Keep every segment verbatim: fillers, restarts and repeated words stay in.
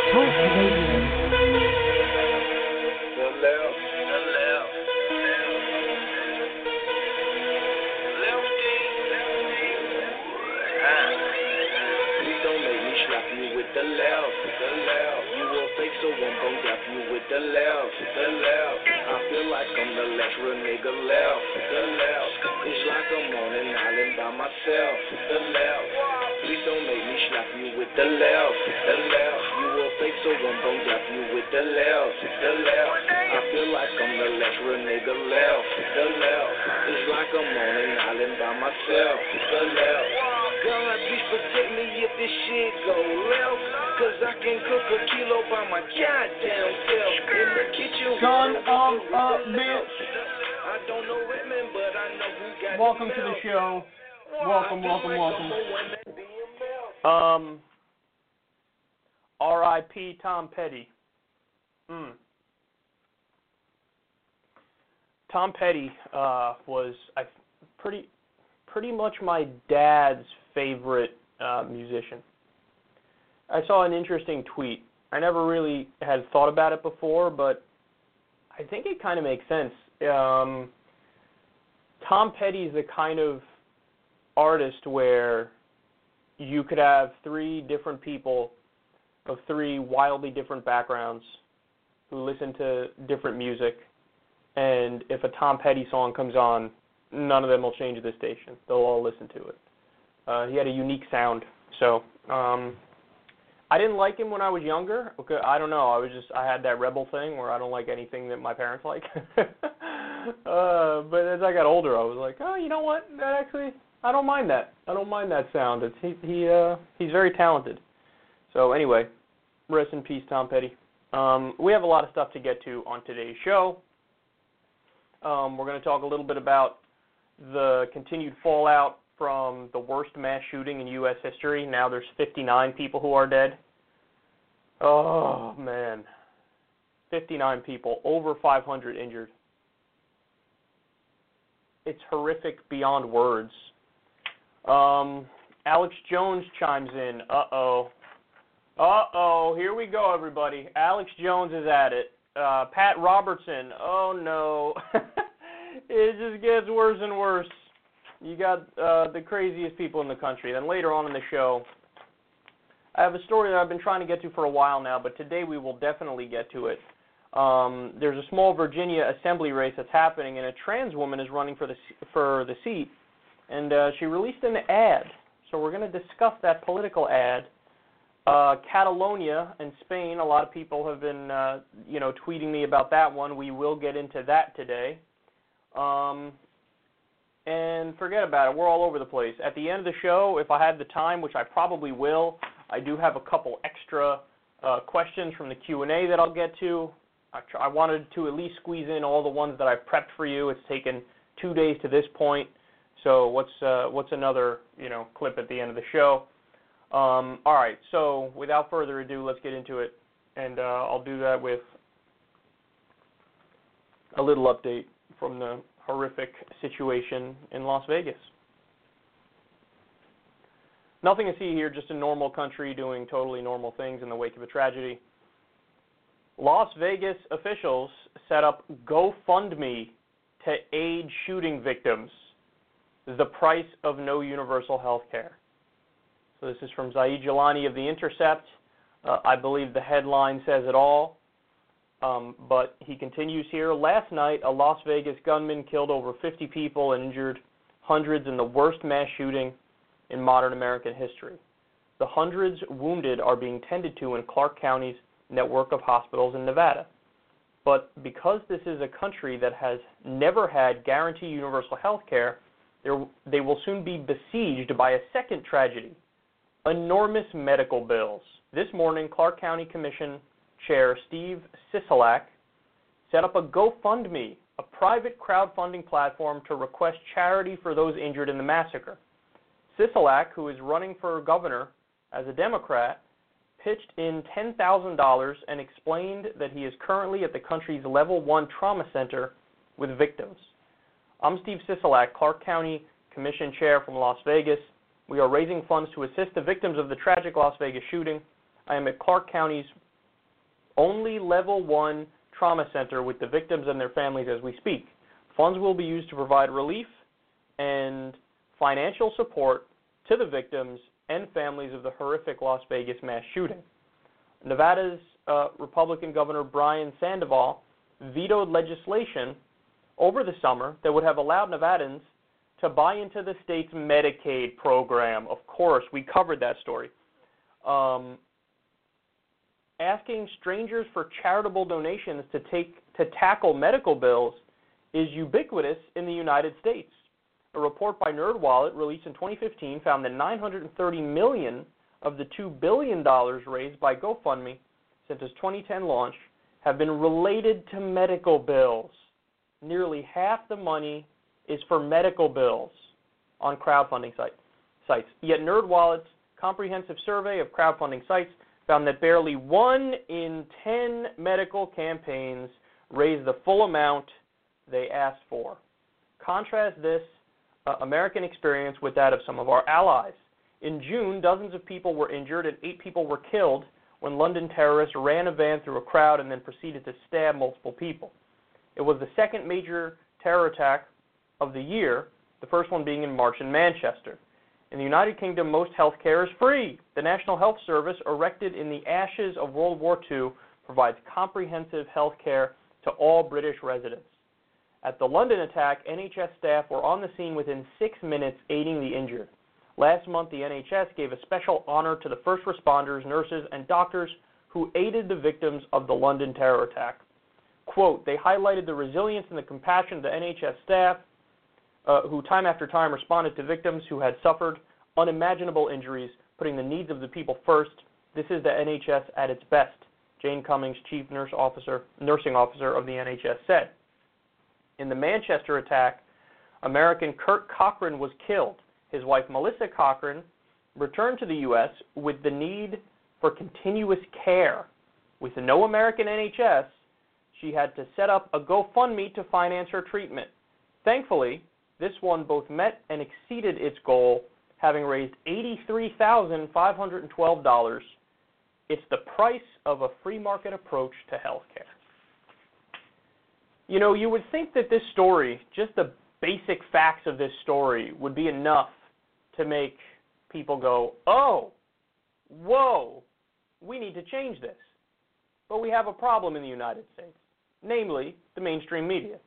Talk Radio. The left, the left, lefty, lefty. Ah. Please don't make me slap you with the left, the left. You a fake, so I'm gon' dap you with the left, the left. I feel like I'm the last real nigga left, the left. It's like I'm on an island by myself, the left. Please don't make me slap you with the left, the left. You a fake, so I'm gon' dap you with the left, the left. I feel like I'm the last real nigga left, the left. It's like I'm on an island by myself, the left. God, please protect me if this shit go left, cause I can cook a kilo by my goddamn self. In the kitchen, Son of a bitch. I don't know women, but I know who got Welcome to the show. Welcome, welcome, welcome. Um, R I P Tom Petty. Mm. Tom Petty uh, was I pretty pretty much my dad's favorite uh, musician. I saw an interesting tweet. I never really had thought about it before, but I think it kind of makes sense. Um, Tom Petty's the kind of artist where you could have three different people of three wildly different backgrounds who listen to different music, and if a Tom Petty song comes on, none of them will change the station. They'll all listen to it. Uh, he had a unique sound. So um, I didn't like him when I was younger. Okay, I don't know. I was just I had that rebel thing where I don't like anything that my parents like. uh, but as I got older, I was like, oh, you know what? That actually, I don't mind that. I don't mind that sound. It's he he uh, he's very talented. So anyway, rest in peace, Tom Petty. Um, we have a lot of stuff to get to on today's show. Um, we're going to talk a little bit about the continued fallout from the worst mass shooting in U S history. Now there's fifty-nine people who are dead. Oh, man. fifty-nine people, over five hundred injured. It's horrific beyond words. Um, Alex Jones chimes in. Uh-oh. Uh-oh. Here we go, everybody. Alex Jones is at it. Uh, Pat Robertson. Oh, no. It just gets worse and worse. You got uh, the craziest people in the country. Then later on in the show, I have a story that I've been trying to get to for a while now, but today we will definitely get to it. Um, there's a small Virginia assembly race that's happening, and a trans woman is running for the for the seat, and uh, she released an ad. So we're going to discuss that political ad. Uh, Catalonia in Spain, a lot of people have been, uh, you know, tweeting me about that one. We will get into that today. Um, and forget about it. We're all over the place. At the end of the show, if I had the time, which I probably will, I do have a couple extra uh, questions from the Q and A that I'll get to. I, tr- I wanted to at least squeeze in all the ones that I've prepped for you. It's taken two days to this point. So what's uh, what's another, you know, clip at the end of the show? Um, all right. So without further ado, let's get into it, and uh, I'll do that with a little update from the horrific situation in Las Vegas. Nothing to see here, just a normal country doing totally normal things in the wake of a tragedy. Las Vegas officials set up GoFundMe to aid shooting victims. The price of no universal health care. So this is from Zaid Jilani of The Intercept. Uh, I believe the headline says it all. Um, but he continues here. Last night, a Las Vegas gunman killed over fifty people and injured hundreds in the worst mass shooting in modern American history. The hundreds wounded are being tended to in Clark County's network of hospitals in Nevada. But because this is a country that has never had guaranteed universal health care, they will soon be besieged by a second tragedy, enormous medical bills. This morning, Clark County Commission Chair Steve Sisolak set up a GoFundMe, a private crowdfunding platform to request charity for those injured in the massacre. Sisolak, who is running for governor as a Democrat, pitched in ten thousand dollars and explained that he is currently at the country's level one trauma center with victims. I'm Steve Sisolak, Clark County Commission Chair from Las Vegas. We are raising funds to assist the victims of the tragic Las Vegas shooting. I am at Clark County's only level one trauma center with the victims and their families as we speak. Funds will be used to provide relief and financial support to the victims and families of the horrific Las Vegas mass shooting. Nevada's uh, Republican Governor Brian Sandoval vetoed legislation over the summer that would have allowed Nevadans to buy into the state's Medicaid program. Of course, we covered that story. Um, asking strangers for charitable donations to take to tackle medical bills is ubiquitous in the United States. A report by NerdWallet released in twenty fifteen found that nine hundred thirty million dollars of the two billion dollars raised by GoFundMe since its twenty ten launch have been related to medical bills. Nearly half the money is for medical bills on crowdfunding site, sites. Yet NerdWallet's comprehensive survey of crowdfunding sites found that barely one in ten medical campaigns raised the full amount they asked for. Contrast this uh, American experience with that of some of our allies. In June, dozens of people were injured and eight people were killed when London terrorists ran a van through a crowd and then proceeded to stab multiple people. It was the second major terror attack of the year, the first one being in March in Manchester. In the United Kingdom, most health care is free. The National Health Service, erected in the ashes of World War Two, provides comprehensive health care to all British residents. At the London attack, N H S staff were on the scene within six minutes aiding the injured. Last month, the N H S gave a special honor to the first responders, nurses, and doctors who aided the victims of the London terror attack. Quote, they highlighted the resilience and the compassion of the N H S staff uh, who time after time responded to victims who had suffered unimaginable injuries, putting the needs of the people first. This is the N H S at its best, Jane Cummings, Chief Nurse Officer, Nursing Officer of the N H S said. In the Manchester attack, American Kurt Cochran was killed. His wife, Melissa Cochran, returned to the U S with the need for continuous care. With no American N H S, she had to set up a GoFundMe to finance her treatment. Thankfully, this one both met and exceeded its goal, having raised eighty-three thousand five hundred twelve dollars. It's the price of a free market approach to health care. You know, you would think that this story, just the basic facts of this story, would be enough to make people go, oh, whoa, we need to change this. But we have a problem in the United States, namely the mainstream media.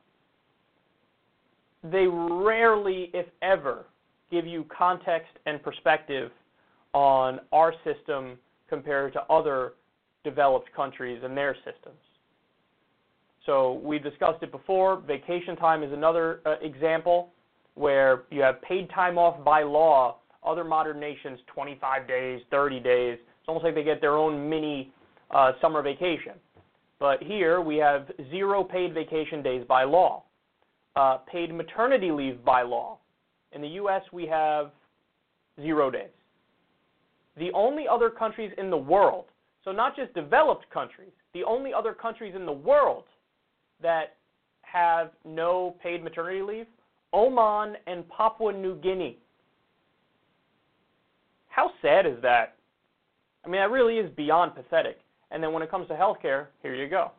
They rarely, if ever, give you context and perspective on our system compared to other developed countries and their systems. So we discussed it before. Vacation time is another uh, example where you have paid time off by law. Other modern nations, twenty-five days, thirty days. It's almost like they get their own mini uh, summer vacation. But here we have zero paid vacation days by law. Uh, paid maternity leave by law. In the U S, we have zero days. The only other countries in the world, so not just developed countries, the only other countries in the world that have no paid maternity leave, Oman and Papua New Guinea. How sad is that? I mean, that really is beyond pathetic. And then when it comes to healthcare, here you go.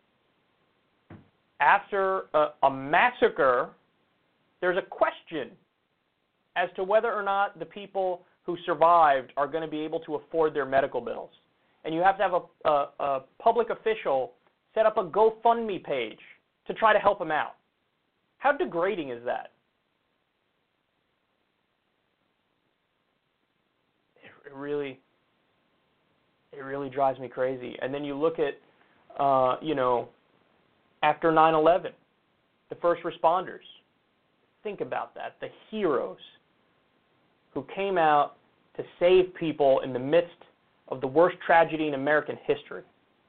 After a, a massacre, there's a question as to whether or not the people who survived are going to be able to afford their medical bills. And you have to have a, a, a public official set up a GoFundMe page to try to help them out. How degrading is that? It really, it really drives me crazy. And then you look at, uh, you know, after nine eleven, the first responders. Think about that. The heroes who came out to save people in the midst of the worst tragedy in American history.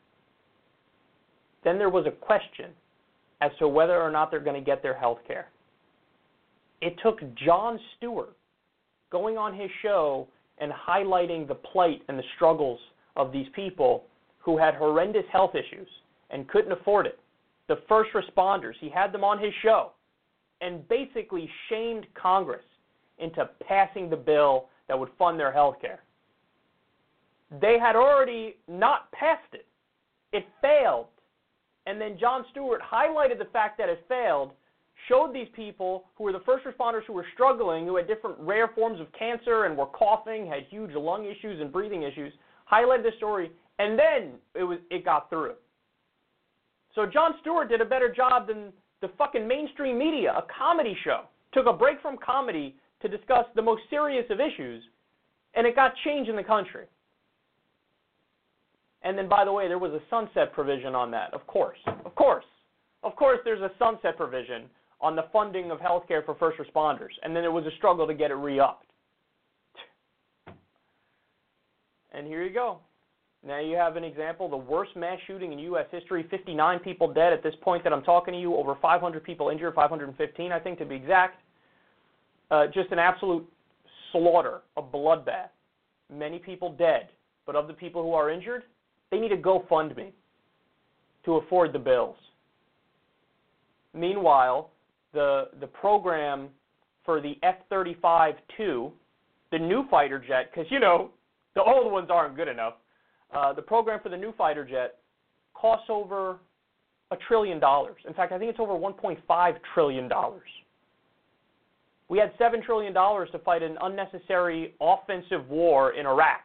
Then there was a question as to whether or not they're going to get their health care. It took Jon Stewart going on his show and highlighting the plight and the struggles of these people who had horrendous health issues and couldn't afford it. The first responders, he had them on his show and basically shamed Congress into passing the bill that would fund their health care. They had already not passed it. It failed. And then Jon Stewart highlighted the fact that it failed, showed these people who were the first responders who were struggling, who had different rare forms of cancer and were coughing, had huge lung issues and breathing issues, highlighted the story, and then it was it got through. So Jon Stewart did a better job than the fucking mainstream media, a comedy show. Took a break from comedy to discuss the most serious of issues, and it got change in the country. And then, by the way, there was a sunset provision on that, of course. Of course. Of course there's a sunset provision on the funding of health care for first responders, and then there was a struggle to get it re-upped. And here you go. Now you have an example, the worst mass shooting in U S history, fifty-nine people dead at this point that I'm talking to you, over five hundred people injured, five hundred fifteen I think to be exact. Uh, just an absolute slaughter, a bloodbath. Many people dead, but of the people who are injured, they need a GoFundMe to afford the bills. Meanwhile, the the program for the F thirty-five two, the new fighter jet, because, you know, the old ones aren't good enough, uh, the program for the new fighter jet costs over a trillion dollars. In fact, I think it's over one point five trillion dollars. We had seven trillion dollars to fight an unnecessary offensive war in Iraq.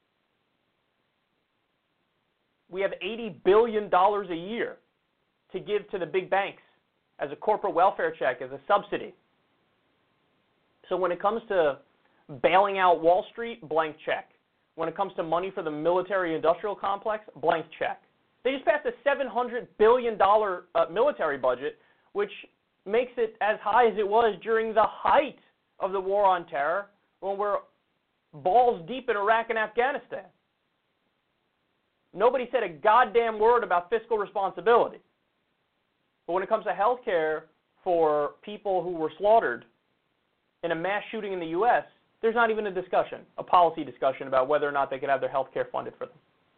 We have eighty billion dollars a year to give to the big banks as a corporate welfare check, as a subsidy. So when it comes to bailing out Wall Street, blank check. When it comes to money for the military-industrial complex, blank check. They just passed a seven hundred billion dollars uh, military budget, which makes it as high as it was during the height of the war on terror, when we're balls deep in Iraq and Afghanistan. Nobody said a goddamn word about fiscal responsibility. But when it comes to health care for people who were slaughtered in a mass shooting in the U S, there's not even a discussion, a policy discussion about whether or not they could have their health care funded for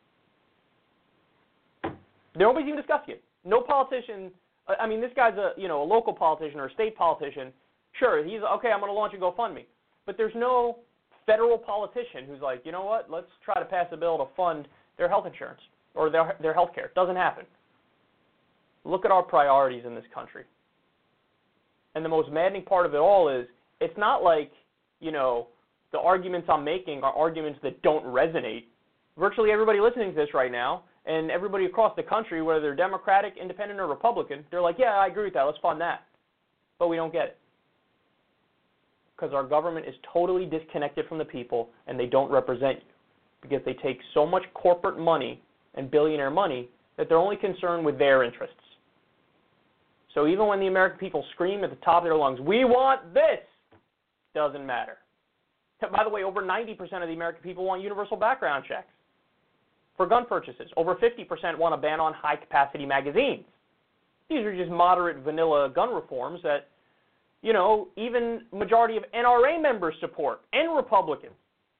them. Nobody's even discussing it. No politician, I mean, this guy's a, you know, a local politician or a state politician. Sure, he's, okay, I'm going to launch a GoFundMe. But there's no federal politician who's like, you know what, let's try to pass a bill to fund their health insurance or their, their health care. It doesn't happen. Look at our priorities in this country. And the most maddening part of it all is it's not like, you know, the arguments I'm making are arguments that don't resonate. Virtually everybody listening to this right now and everybody across the country, whether they're Democratic, Independent, or Republican, they're like, yeah, I agree with that. Let's fund that. But we don't get it. Because our government is totally disconnected from the people and they don't represent you. Because they take so much corporate money and billionaire money that they're only concerned with their interests. So even when the American people scream at the top of their lungs, we want this, doesn't matter. By the way, over ninety percent of the American people want universal background checks for gun purchases. Over fifty percent want a ban on high-capacity magazines. These are just moderate vanilla gun reforms that, you know, even majority of N R A members support, and Republicans.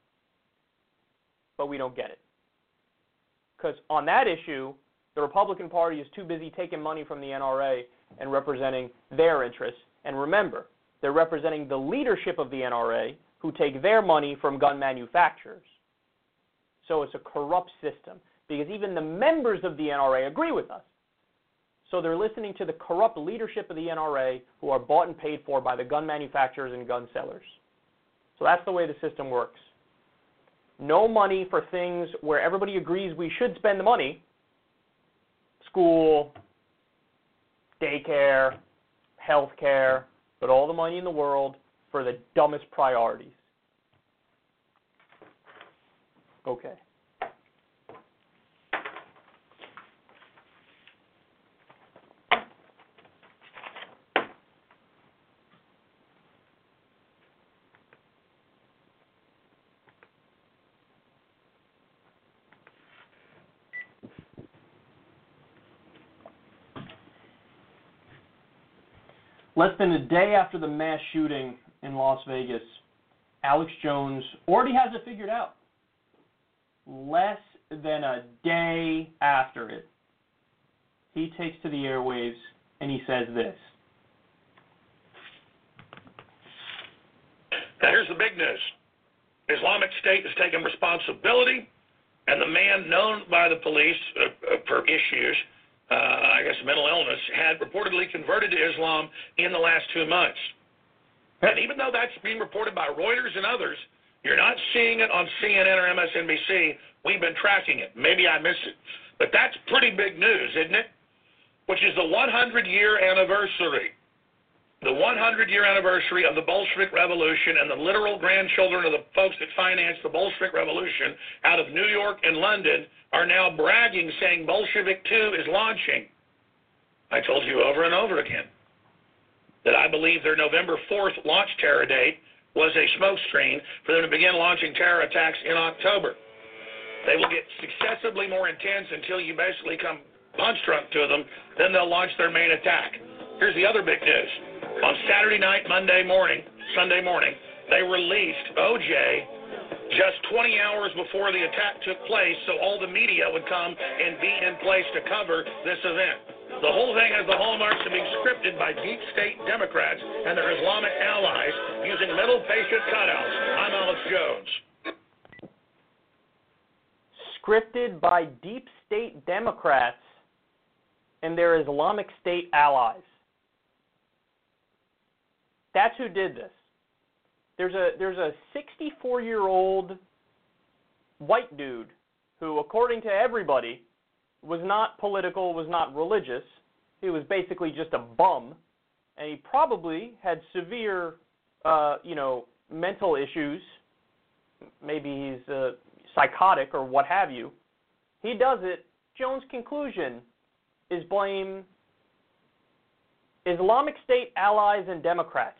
But we don't get it. Because on that issue, the Republican Party is too busy taking money from the N R A and representing their interests. And remember, they're representing the leadership of the N R A who take their money from gun manufacturers. So it's a corrupt system because even the members of the N R A agree with us. So they're listening to the corrupt leadership of the N R A who are bought and paid for by the gun manufacturers and gun sellers. So that's the way the system works. No money for things where everybody agrees we should spend the money. School, daycare, health care, but all the money in the world for the dumbest priorities. Okay. Less than a day after the mass shooting in Las Vegas, Alex Jones already has it figured out. Less than a day after it, he takes to the airwaves and he says this. Now here's the big news. Islamic State has taken responsibility And the man known by the police uh, uh, for issues, uh, I guess mental illness, had reportedly converted to Islam in the last two months. And even though that's being reported by Reuters and others, you're not seeing it on C N N or M S N B C. We've been tracking it. Maybe I missed it. But that's pretty big news, isn't it? Which is the one hundred year anniversary. The one hundred year anniversary of the Bolshevik Revolution, and the literal grandchildren of the folks that financed the Bolshevik Revolution out of New York and London are now bragging, saying Bolshevik two is launching. I told you over and over again that I believe their November fourth launch terror date was a smokescreen for them to begin launching terror attacks in October. They will get successively more intense until you basically come punch drunk to them, then they'll launch their main attack. Here's the other big news. On Saturday night, Monday morning, Sunday morning, they released O J just twenty hours before the attack took place, so all the media would come and be in place to cover this event. The whole thing has the hallmarks of being scripted by deep state Democrats and their Islamic allies using mental patient cutouts. I'm Alex Jones. Scripted by deep state Democrats and their Islamic State allies. That's who did this. There's a there's a sixty-four-year-old white dude who, according to everybody, was not political, was not religious. He was basically just a bum, and he probably had severe, uh, you know, mental issues. Maybe he's uh, psychotic or what have you. He does it. Jones' conclusion is blame Islamic State allies and Democrats.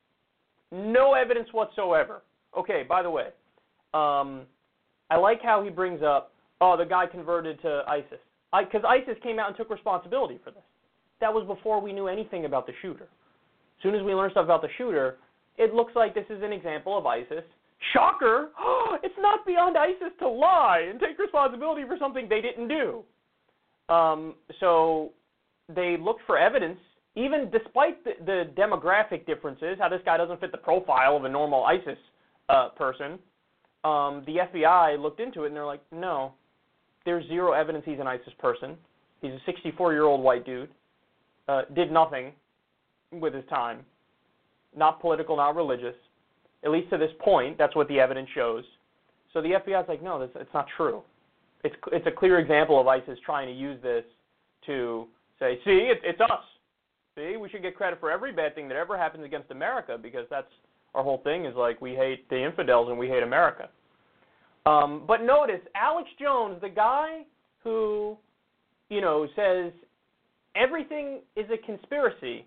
No evidence whatsoever. Okay, by the way, um, I like how he brings up, oh, the guy converted to ISIS. Because ISIS came out and took responsibility for this. That was before we knew anything about the shooter. As soon as we learned stuff about the shooter, it looks like this is an example of ISIS. Shocker! It's not beyond ISIS to lie and take responsibility for something they didn't do. Um, so they looked for evidence. Even despite the, the demographic differences, how this guy doesn't fit the profile of a normal ISIS uh, person, um, the F B I looked into it and they're like, no, there's zero evidence he's an ISIS person. He's a sixty-four-year-old white dude, uh, did nothing with his time, not political, not religious, at least to this point. That's what the evidence shows. So the F B I's like, no, that's, it's not true. It's, it's a clear example of ISIS trying to use this to say, see, it, it's us. See, we should get credit for every bad thing that ever happens against America, because that's our whole thing is like we hate the infidels and we hate America. Um, but notice, Alex Jones, the guy who, you know, says everything is a conspiracy,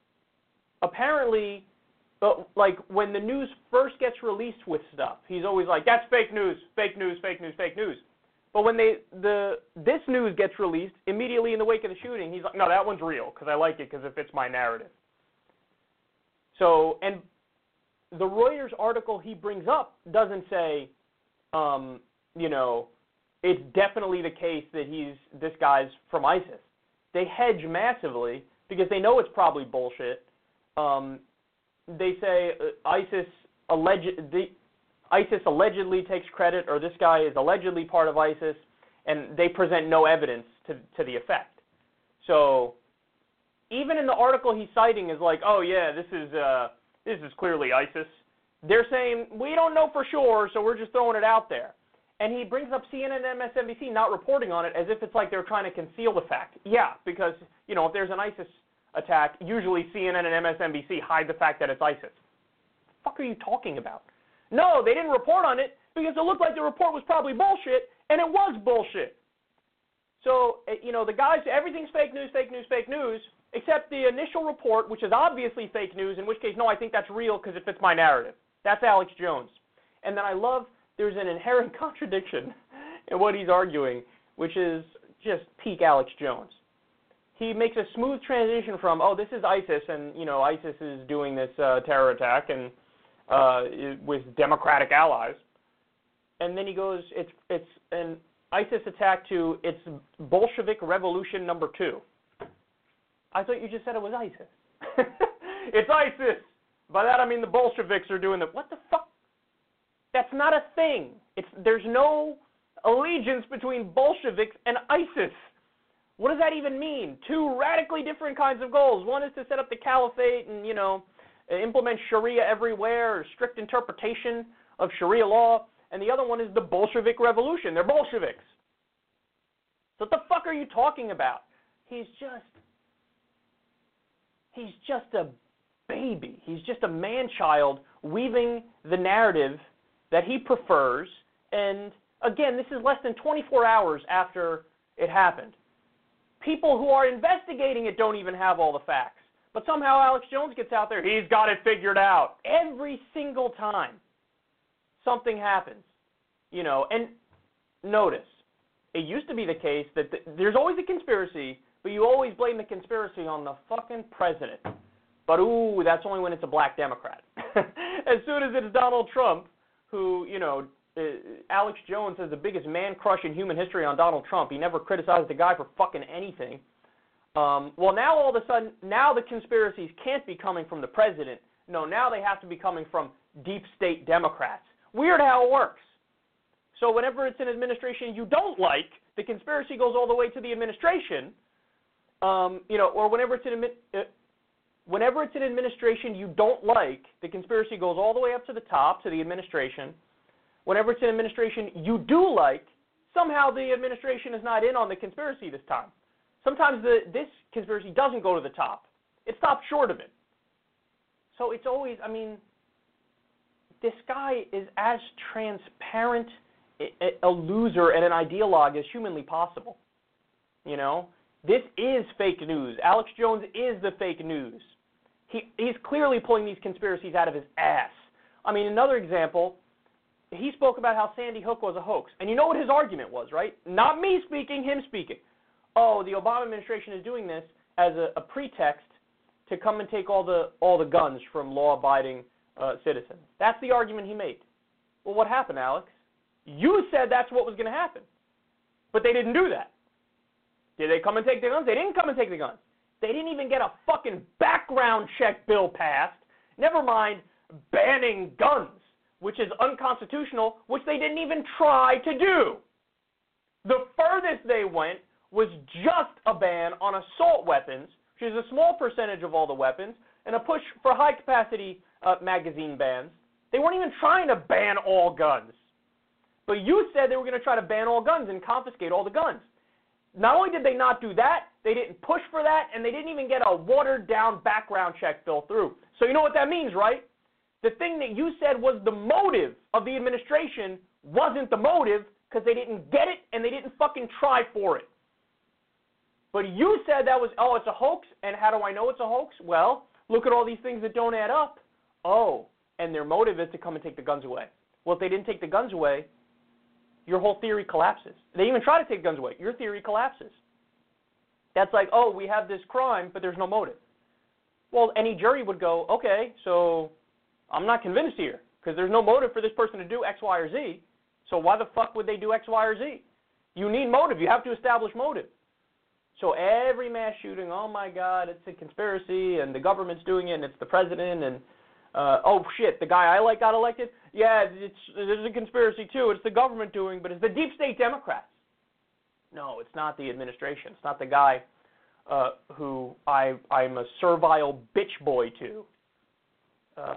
apparently, uh, like when the news first gets released with stuff, he's always like, that's fake news, fake news, fake news, fake news. But when they the this news gets released immediately in the wake of the shooting, he's like, no, that one's real because I like it because it fits my narrative. So, and the Reuters article he brings up doesn't say, um, you know, it's definitely the case that he's this guy's from ISIS. They hedge massively because they know it's probably bullshit. Um, they say uh, ISIS alleged the. ISIS allegedly takes credit, or this guy is allegedly part of ISIS, and they present no evidence to to the effect. So even in the article he's citing is like, oh yeah, this is uh, this is clearly ISIS. They're saying we don't know for sure, so we're just throwing it out there. And he brings up C N N and M S N B C not reporting on it as if it's like they're trying to conceal the fact. Yeah, because you know if there's an ISIS attack, usually C N N and M S N B C hide the fact that it's ISIS. What the fuck are you talking about? No, they didn't report on it because it looked like the report was probably bullshit, and it was bullshit. So, you know, the guys, everything's fake news, fake news, fake news, except the initial report, which is obviously fake news, in which case, no, I think that's real because it fits my narrative. That's Alex Jones. And then I love there's an inherent contradiction in what he's arguing, which is just peak Alex Jones. He makes a smooth transition from, oh, this is ISIS, and, you know, ISIS is doing this uh, terror attack, and Uh, with Democratic allies, and then he goes, it's it's an ISIS attack to its Bolshevik Revolution number two. I thought you just said it was ISIS. It's ISIS. By that I mean the Bolsheviks are doing the, what the fuck? That's not a thing. It's there's no allegiance between Bolsheviks and ISIS. What does that even mean? Two radically different kinds of goals. One is to set up the caliphate and, you know, implement Sharia everywhere, or strict interpretation of Sharia law. And the other one is the Bolshevik Revolution. They're Bolsheviks. So what the fuck are you talking about? He's just, he's just a baby. He's just a man-child weaving the narrative that he prefers. And again, this is less than twenty-four hours after it happened. People who are investigating it don't even have all the facts. But somehow Alex Jones gets out there, he's got it figured out. Every single time something happens, you know, and notice, it used to be the case that th- there's always a conspiracy, but you always blame the conspiracy on the fucking president. But, ooh, that's only when it's a black Democrat. As soon as it's Donald Trump, who, you know, uh, Alex Jones has the biggest man crush in human history on Donald Trump. He never criticized the guy for fucking anything. Um, well, now all of a sudden, now the conspiracies can't be coming from the president. No, now they have to be coming from deep state Democrats. Weird how it works. So whenever it's an administration you don't like, the conspiracy goes all the way to the administration. Um, you know, or whenever it's an uh, whenever it's an administration you don't like, the conspiracy goes all the way up to the top, to the administration. Whenever it's an administration you do like, somehow the administration is not in on the conspiracy this time. Sometimes the, this conspiracy doesn't go to the top. It stops short of it. So it's always, I mean, this guy is as transparent a, a loser and an ideologue as humanly possible. You know? This is fake news. Alex Jones is the fake news. He, he's clearly pulling these conspiracies out of his ass. I mean, another example, he spoke about how Sandy Hook was a hoax. And you know what his argument was, right? Not me speaking, him speaking. Oh, the Obama administration is doing this as a, a pretext to come and take all the all the guns from law-abiding uh, citizens. That's the argument he made. Well, what happened, Alex? You said that's what was going to happen. But they didn't do that. Did they come and take the guns? They didn't come and take the guns. They didn't even get a fucking background check bill passed. Never mind banning guns, which is unconstitutional, which they didn't even try to do. The furthest they went was just a ban on assault weapons, which is a small percentage of all the weapons, and a push for high-capacity uh, magazine bans. They weren't even trying to ban all guns. But you said they were going to try to ban all guns and confiscate all the guns. Not only did they not do that, they didn't push for that, and they didn't even get a watered-down background check bill through. So you know what that means, right? The thing that you said was the motive of the administration wasn't the motive because they didn't get it and they didn't fucking try for it. But you said that was, oh, it's a hoax, and how do I know it's a hoax? Well, look at all these things that don't add up. Oh, and their motive is to come and take the guns away. Well, if they didn't take the guns away, your whole theory collapses. They even try to take guns away. Your theory collapses. That's like, oh, we have this crime, but there's no motive. Well, any jury would go, okay, so I'm not convinced here because there's no motive for this person to do X, Y, or Z. So why the fuck would they do X, Y, or Z? You need motive. You have to establish motive. So every mass shooting, oh my God, it's a conspiracy, and the government's doing it, and it's the president, and uh, oh shit, the guy I like got elected? Yeah, it's there's a conspiracy too. It's the government doing, but it's the deep state Democrats. No, it's not the administration. It's not the guy uh, who I I'm a servile bitch boy to. Uh,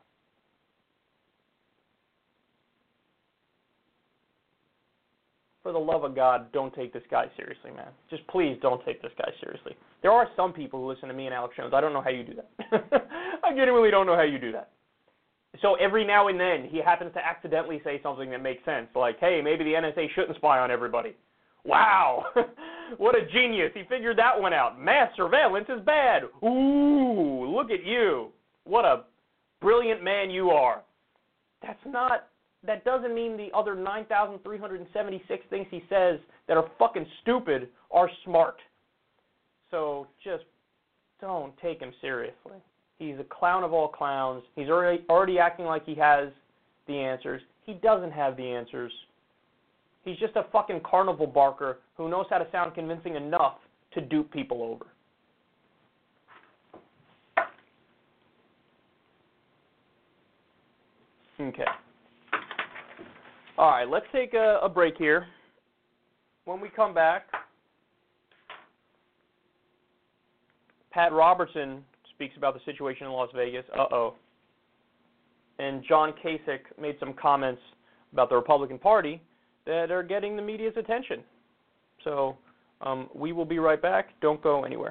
For the love of God, don't take this guy seriously, man. Just please don't take this guy seriously. There are some people who listen to me and Alex Jones. I don't know how you do that. I genuinely don't know how you do that. So every now and then, he happens to accidentally say something that makes sense, like, hey, maybe the N S A shouldn't spy on everybody. Wow. What a genius. He figured that one out. Mass surveillance is bad. Ooh, look at you. What a brilliant man you are. That's not... That doesn't mean the other nine thousand three hundred seventy-six things he says that are fucking stupid are smart. So just don't take him seriously. He's a clown of all clowns. He's already, already acting like he has the answers. He doesn't have the answers. He's just a fucking carnival barker who knows how to sound convincing enough to dupe people over. Okay. All right, let's take a, a break here. When we come back, Pat Robertson speaks about the situation in Las Vegas. Uh-oh. And John Kasich made some comments about the Republican Party that are getting the media's attention. So um, we will be right back. Don't go anywhere.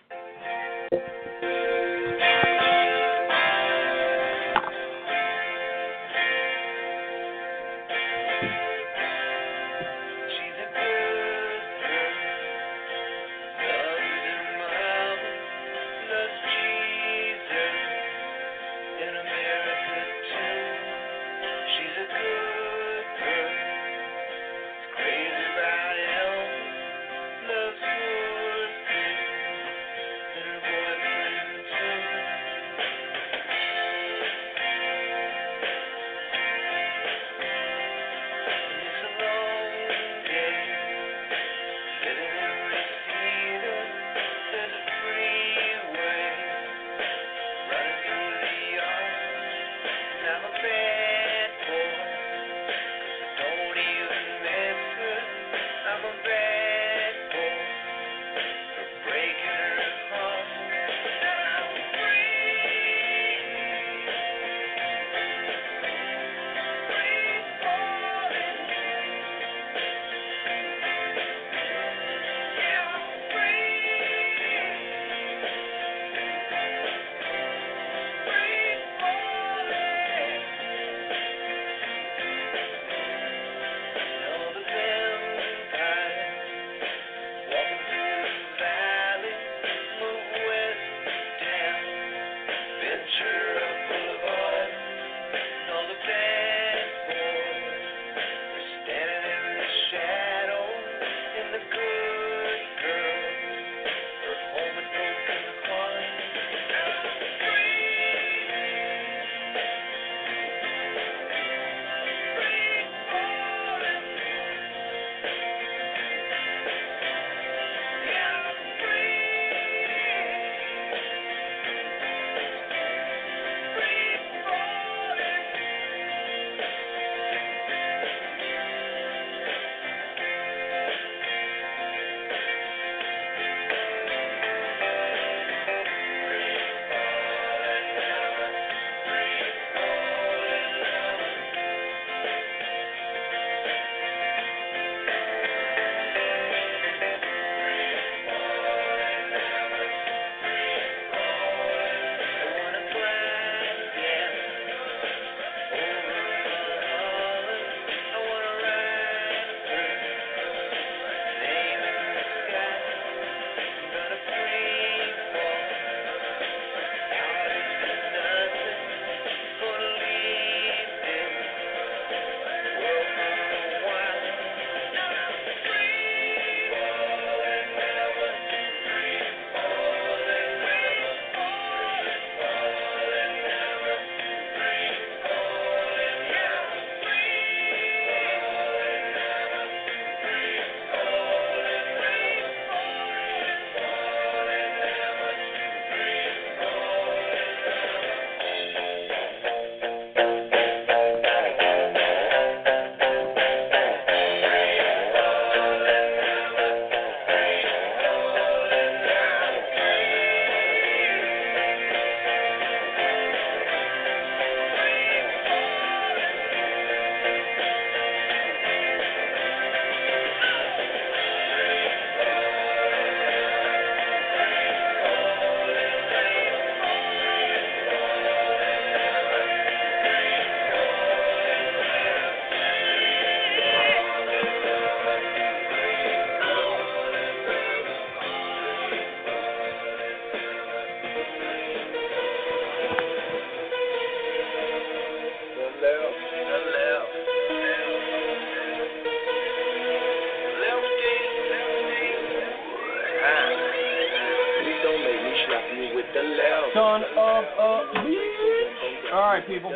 Son of a bitch. All right, people.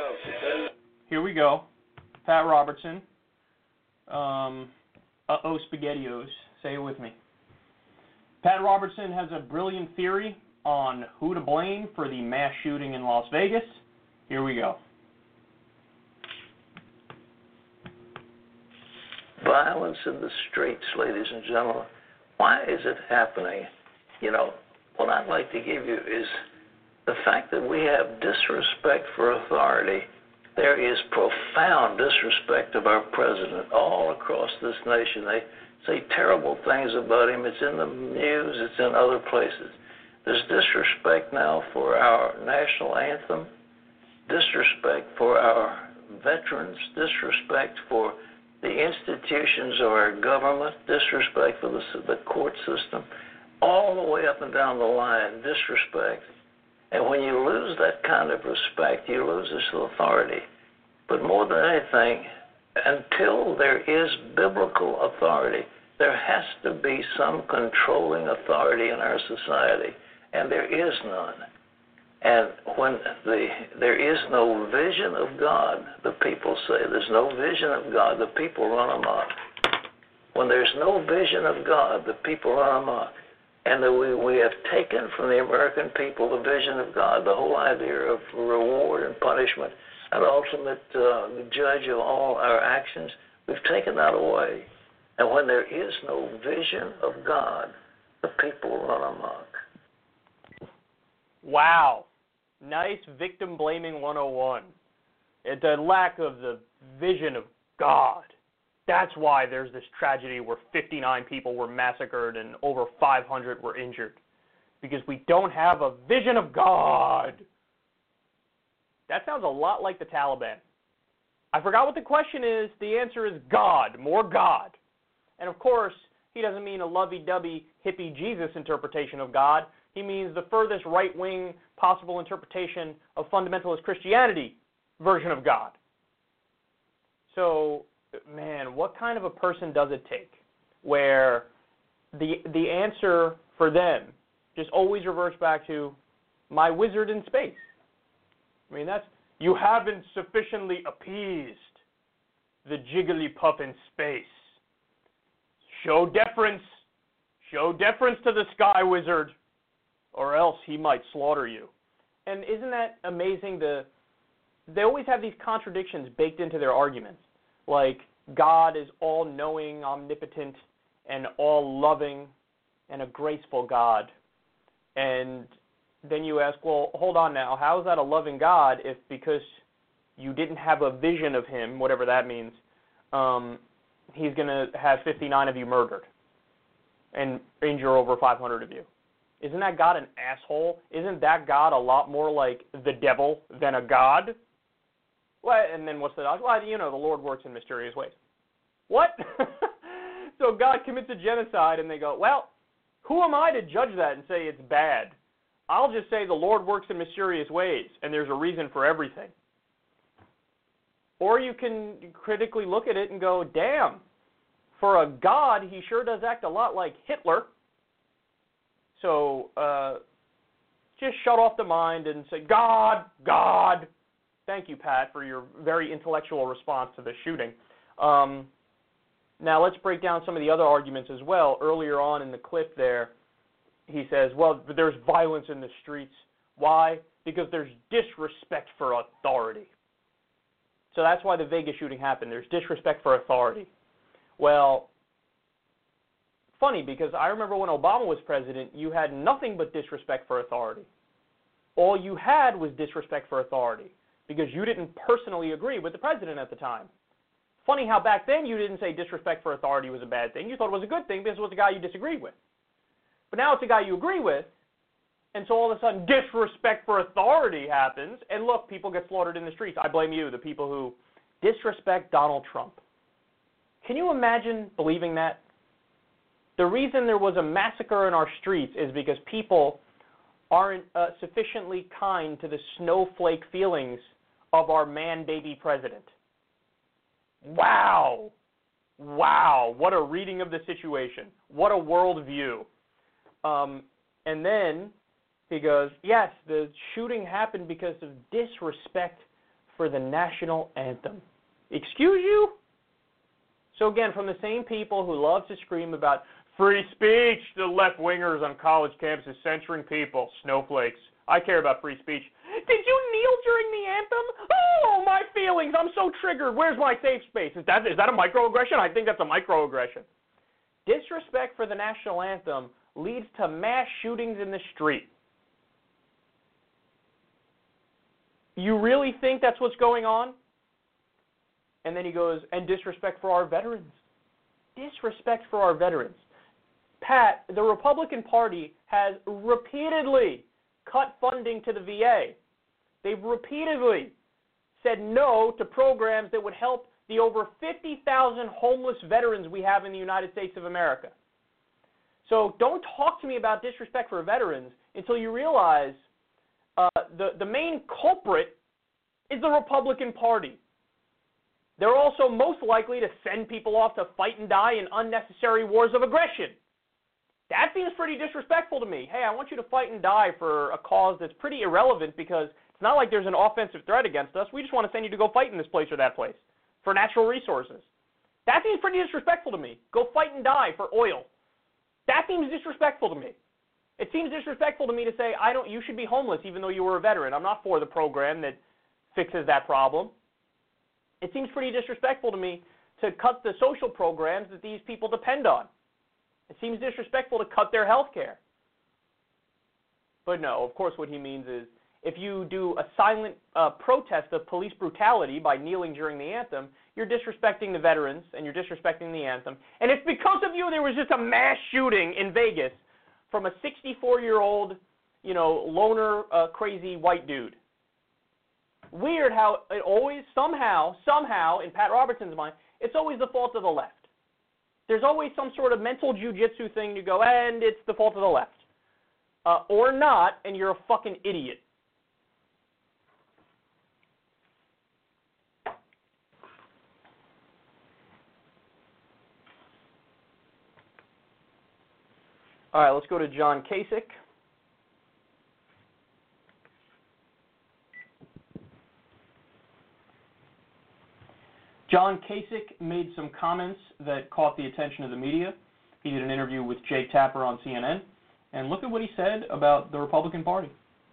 Here we go. Pat Robertson. Um, uh-oh, SpaghettiOs. Say it with me. Pat Robertson has a brilliant theory on who to blame for the mass shooting in Las Vegas. Here we go. violence in the streets, ladies and gentlemen. Why is it happening? You know, what I'd like to give you is the fact that we have disrespect for authority. There is profound disrespect of our president all across this nation. They say terrible things about him. It's in the news. It's in other places. There's disrespect now for our national anthem, disrespect for our veterans, disrespect for the institutions of our government, disrespect for the, the court system, all the way up and down the line, disrespect. And when you lose that kind of respect, you lose this authority. But more than anything, until there is biblical authority, there has to be some controlling authority in our society, and there is none. And when the, there is no vision of God, the people say, there's no vision of God, the people run amok. When there's no vision of God, the people run amok. And that we, we have taken from the American people the vision of God, the whole idea of reward and punishment, an ultimate uh, judge of all our actions. We've taken that away. And when there is no vision of God, the people run amok. Wow. Nice victim blaming one oh one. It, the lack of the vision of God. That's why there's this tragedy where fifty-nine people were massacred and over five hundred were injured. Because we don't have a vision of God. That sounds a lot like the Taliban. I forgot what the question is. The answer is God, more God. And of course, he doesn't mean a lovey-dovey hippie Jesus interpretation of God. He means the furthest right-wing possible interpretation of fundamentalist Christianity version of God. So, man, what kind of a person does it take where the the answer for them just always reverts back to my wizard in space? I mean, that's, you haven't sufficiently appeased the jigglypuff in space. Show deference. Show deference to the sky wizard, or else he might slaughter you. And isn't that amazing? The, they always have these contradictions baked into their arguments. Like, God is all-knowing, omnipotent, and all-loving, and a graceful God. And then you ask, well, hold on now, how is that a loving God if because you didn't have a vision of him, whatever that means, um, he's going to have fifty-nine of you murdered and injure over five hundred of you? Isn't that God an asshole? Isn't that God a lot more like the devil than a God? Well, and then what's the odds? Well, you know, the Lord works in mysterious ways. What? So God commits a genocide, and they go, well, who am I to judge that and say it's bad? I'll just say the Lord works in mysterious ways, and there's a reason for everything. Or you can critically look at it and go, damn, for a God, he sure does act a lot like Hitler. So uh, just shut off the mind and say, God, God. Thank you, Pat, for your very intellectual response to the shooting. Um, now let's break down some of the other arguments as well. Earlier on in the clip there, he says, well, there's violence in the streets. Why? Because there's disrespect for authority. So that's why the Vegas shooting happened. There's disrespect for authority. Well, funny, because I remember when Obama was president, you had nothing but disrespect for authority. All you had was disrespect for authority because you didn't personally agree with the president at the time. Funny how back then you didn't say disrespect for authority was a bad thing. You thought it was a good thing because it was a guy you disagreed with. But now it's a guy you agree with, and so all of a sudden disrespect for authority happens, and look, people get slaughtered in the streets. I blame you, the people who disrespect Donald Trump. Can you imagine believing that? The reason there was a massacre in our streets is because people aren't uh, sufficiently kind to the snowflake feelings of our man-baby president. Wow. Wow. What a reading of the situation. What a worldview. Um, and then he goes, yes, the shooting happened because of disrespect for the national anthem. Excuse you? So again, from the same people who love to scream about free speech, the left-wingers on college campuses censoring people, snowflakes. I care about free speech. Did you kneel during the anthem? Oh, my feelings. I'm so triggered. Where's my safe space? Is that is that a microaggression? I think that's a microaggression. Disrespect for the national anthem leads to mass shootings in the street. You really think that's what's going on? And then he goes, and disrespect for our veterans. Disrespect for our veterans. Pat, the Republican Party has repeatedly cut funding to the V A. They've repeatedly said no to programs that would help the over fifty thousand homeless veterans we have in the United States of America. So don't talk to me about disrespect for veterans until you realize uh, the, the main culprit is the Republican Party. They're also most likely to send people off to fight and die in unnecessary wars of aggression. That seems pretty disrespectful to me. Hey, I want you to fight and die for a cause that's pretty irrelevant because it's not like there's an offensive threat against us. We just want to send you to go fight in this place or that place for natural resources. That seems pretty disrespectful to me. Go fight and die for oil. That seems disrespectful to me. It seems disrespectful to me to say, I don't. You should be homeless even though you were a veteran. I'm not for the program that fixes that problem. It seems pretty disrespectful to me to cut the social programs that these people depend on. It seems disrespectful to cut their health care. But no, of course what he means is if you do a silent uh, protest of police brutality by kneeling during the anthem, you're disrespecting the veterans and you're disrespecting the anthem. And it's because of you there was just a mass shooting in Vegas from a sixty-four-year-old, you know, loner, uh, crazy white dude. Weird how it always, somehow, somehow, in Pat Robertson's mind, it's always the fault of the left. There's always some sort of mental jujitsu thing to go, and it's the fault of the left. Uh, or not, and you're a fucking idiot. All right, let's go to John Kasich. John Kasich made some comments that caught the attention of the media. He did an interview with Jake Tapper on C N N, and look at what he said about the Republican Party.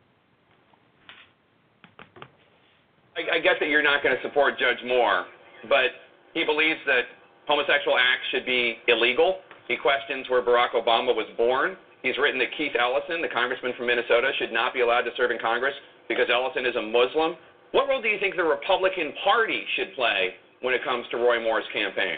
I, I get that you're not going to support Judge Moore, but he believes that homosexual acts should be illegal. He questions where Barack Obama was born. He's written that Keith Ellison, the congressman from Minnesota, should not be allowed to serve in Congress because Ellison is a Muslim. What role do you think the Republican Party should play when it comes to Roy Moore's campaign?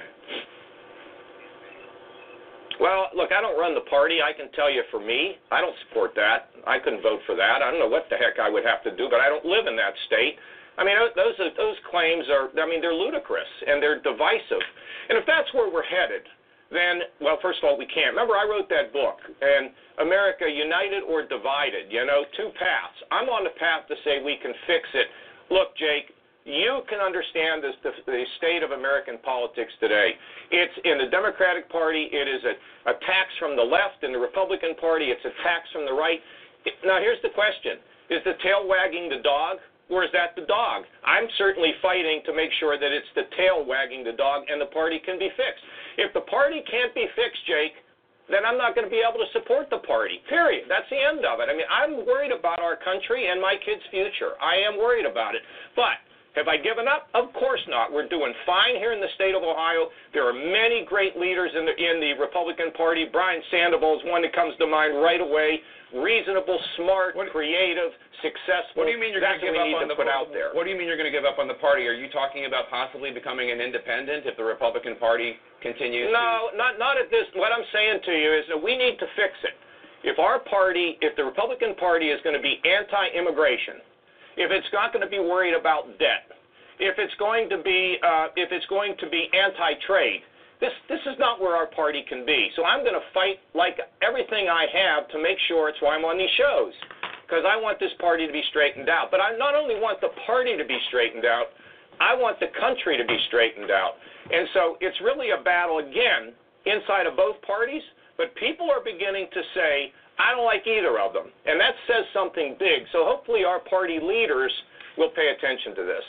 Well, look, I don't run the party. I can tell you for me, I don't support that. I couldn't vote for that. I don't know what the heck I would have to do, but I don't live in that state. I mean, those those claims are, I mean, they're ludicrous and they're divisive. And if that's where we're headed, then, well, first of all, we can't. Remember, I wrote that book, and America United or Divided, you know, two paths. I'm on the path to say we can fix it. Look, Jake, you can understand this, the, the state of American politics today. It's in the Democratic Party. It is a, attacks from the left. In the Republican Party, it's attacks from the right. Now, here's the question. Is the tail wagging the dog, or is that the dog? I'm certainly fighting to make sure that it's the tail wagging the dog and the party can be fixed. If the party can't be fixed, Jake, then I'm not going to be able to support the party, period. That's the end of it. I mean, I'm worried about our country and my kids' future. I am worried about it. But have I given up? Of course not. We're doing fine here in the state of Ohio. There are many great leaders in the in the Republican Party. Brian Sandoval is one that comes to mind right away. Reasonable, smart, what, creative, successful. What do you mean you're going to give up on the put out there? What do you mean you're going to give up on the party? Are you talking about possibly becoming an independent if the Republican Party continues? No, to... not not at this. What I'm saying to you is that we need to fix it. If our party, if the Republican Party is going to be anti-immigration, if it's not going to be worried about debt, if it's going to be uh, if it's going to be anti-trade, this this is not where our party can be. So I'm going to fight like everything I have to make sure it's why I'm on these shows, because I want this party to be straightened out. But I not only want the party to be straightened out, I want the country to be straightened out. And so it's really a battle again inside of both parties. But people are beginning to say, I don't like either of them. And that says something big. So hopefully our party leaders will pay attention to this.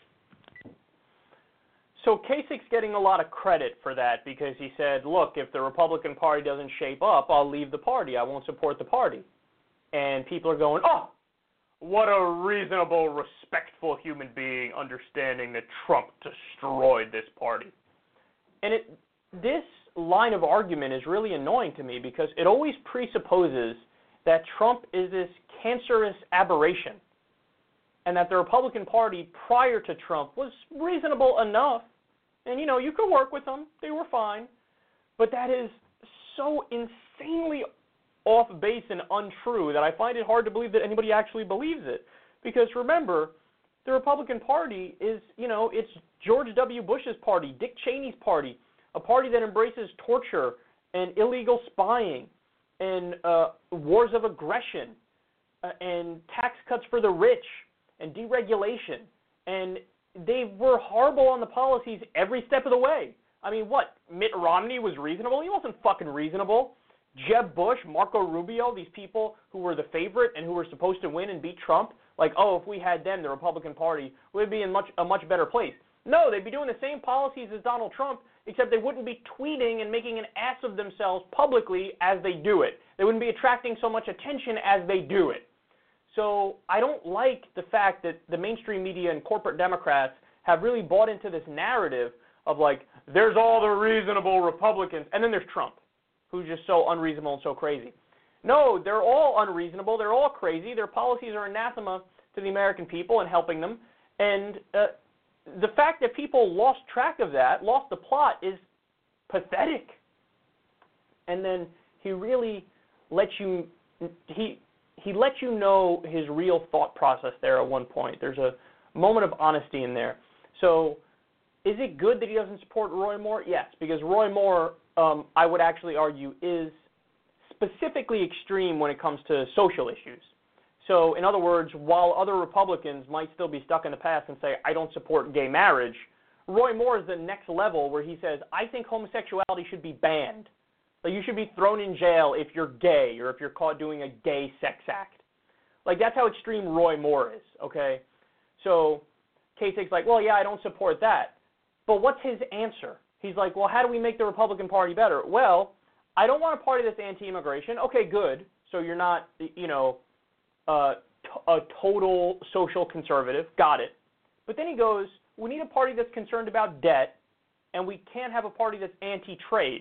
So Kasich's getting a lot of credit for that because he said, look, if the Republican Party doesn't shape up, I'll leave the party. I won't support the party. And people are going, oh, what a reasonable, respectful human being understanding that Trump destroyed this party. And it, this line of argument is really annoying to me because it always presupposes that Trump is this cancerous aberration and that the Republican Party prior to Trump was reasonable enough. And, you know, you could work with them. They were fine. But that is so insanely off base and untrue that I find it hard to believe that anybody actually believes it. Because remember, the Republican Party is, you know, it's George W. Bush's party, Dick Cheney's party, a party that embraces torture and illegal spying and uh, wars of aggression uh, and tax cuts for the rich and deregulation. And they were horrible on the policies every step of the way. I mean, what? Mitt Romney was reasonable? He wasn't fucking reasonable. Jeb Bush, Marco Rubio, these people who were the favorite and who were supposed to win and beat Trump, like, oh, if we had them, the Republican Party would be in much a much better place. No, they'd be doing the same policies as Donald Trump, except they wouldn't be tweeting and making an ass of themselves publicly as they do it. They wouldn't be attracting so much attention as they do it. So I don't like the fact that the mainstream media and corporate Democrats have really bought into this narrative of, like, there's all the reasonable Republicans, and then there's Trump, who's just so unreasonable and so crazy. No, they're all unreasonable. They're all crazy. Their policies are anathema to the American people and helping them. And uh, the fact that people lost track of that, lost the plot, is pathetic. And then he really lets you he he lets you know his real thought process there at one point. There's a moment of honesty in there. So is it good that he doesn't support Roy Moore? Yes, because Roy Moore, um, I would actually argue, is specifically extreme when it comes to social issues. So, in other words, while other Republicans might still be stuck in the past and say, I don't support gay marriage, Roy Moore is the next level where he says, I think homosexuality should be banned. Like, you should be thrown in jail if you're gay or if you're caught doing a gay sex act. Like, that's how extreme Roy Moore is, okay? So, Kasich's like, well, yeah, I don't support that. But what's his answer? He's like, well, how do we make the Republican Party better? Well, I don't want a party that's anti-immigration. Okay, good. So you're not, you know, uh, t- a total social conservative. Got it. But then he goes, we need a party that's concerned about debt, and we can't have a party that's anti-trade.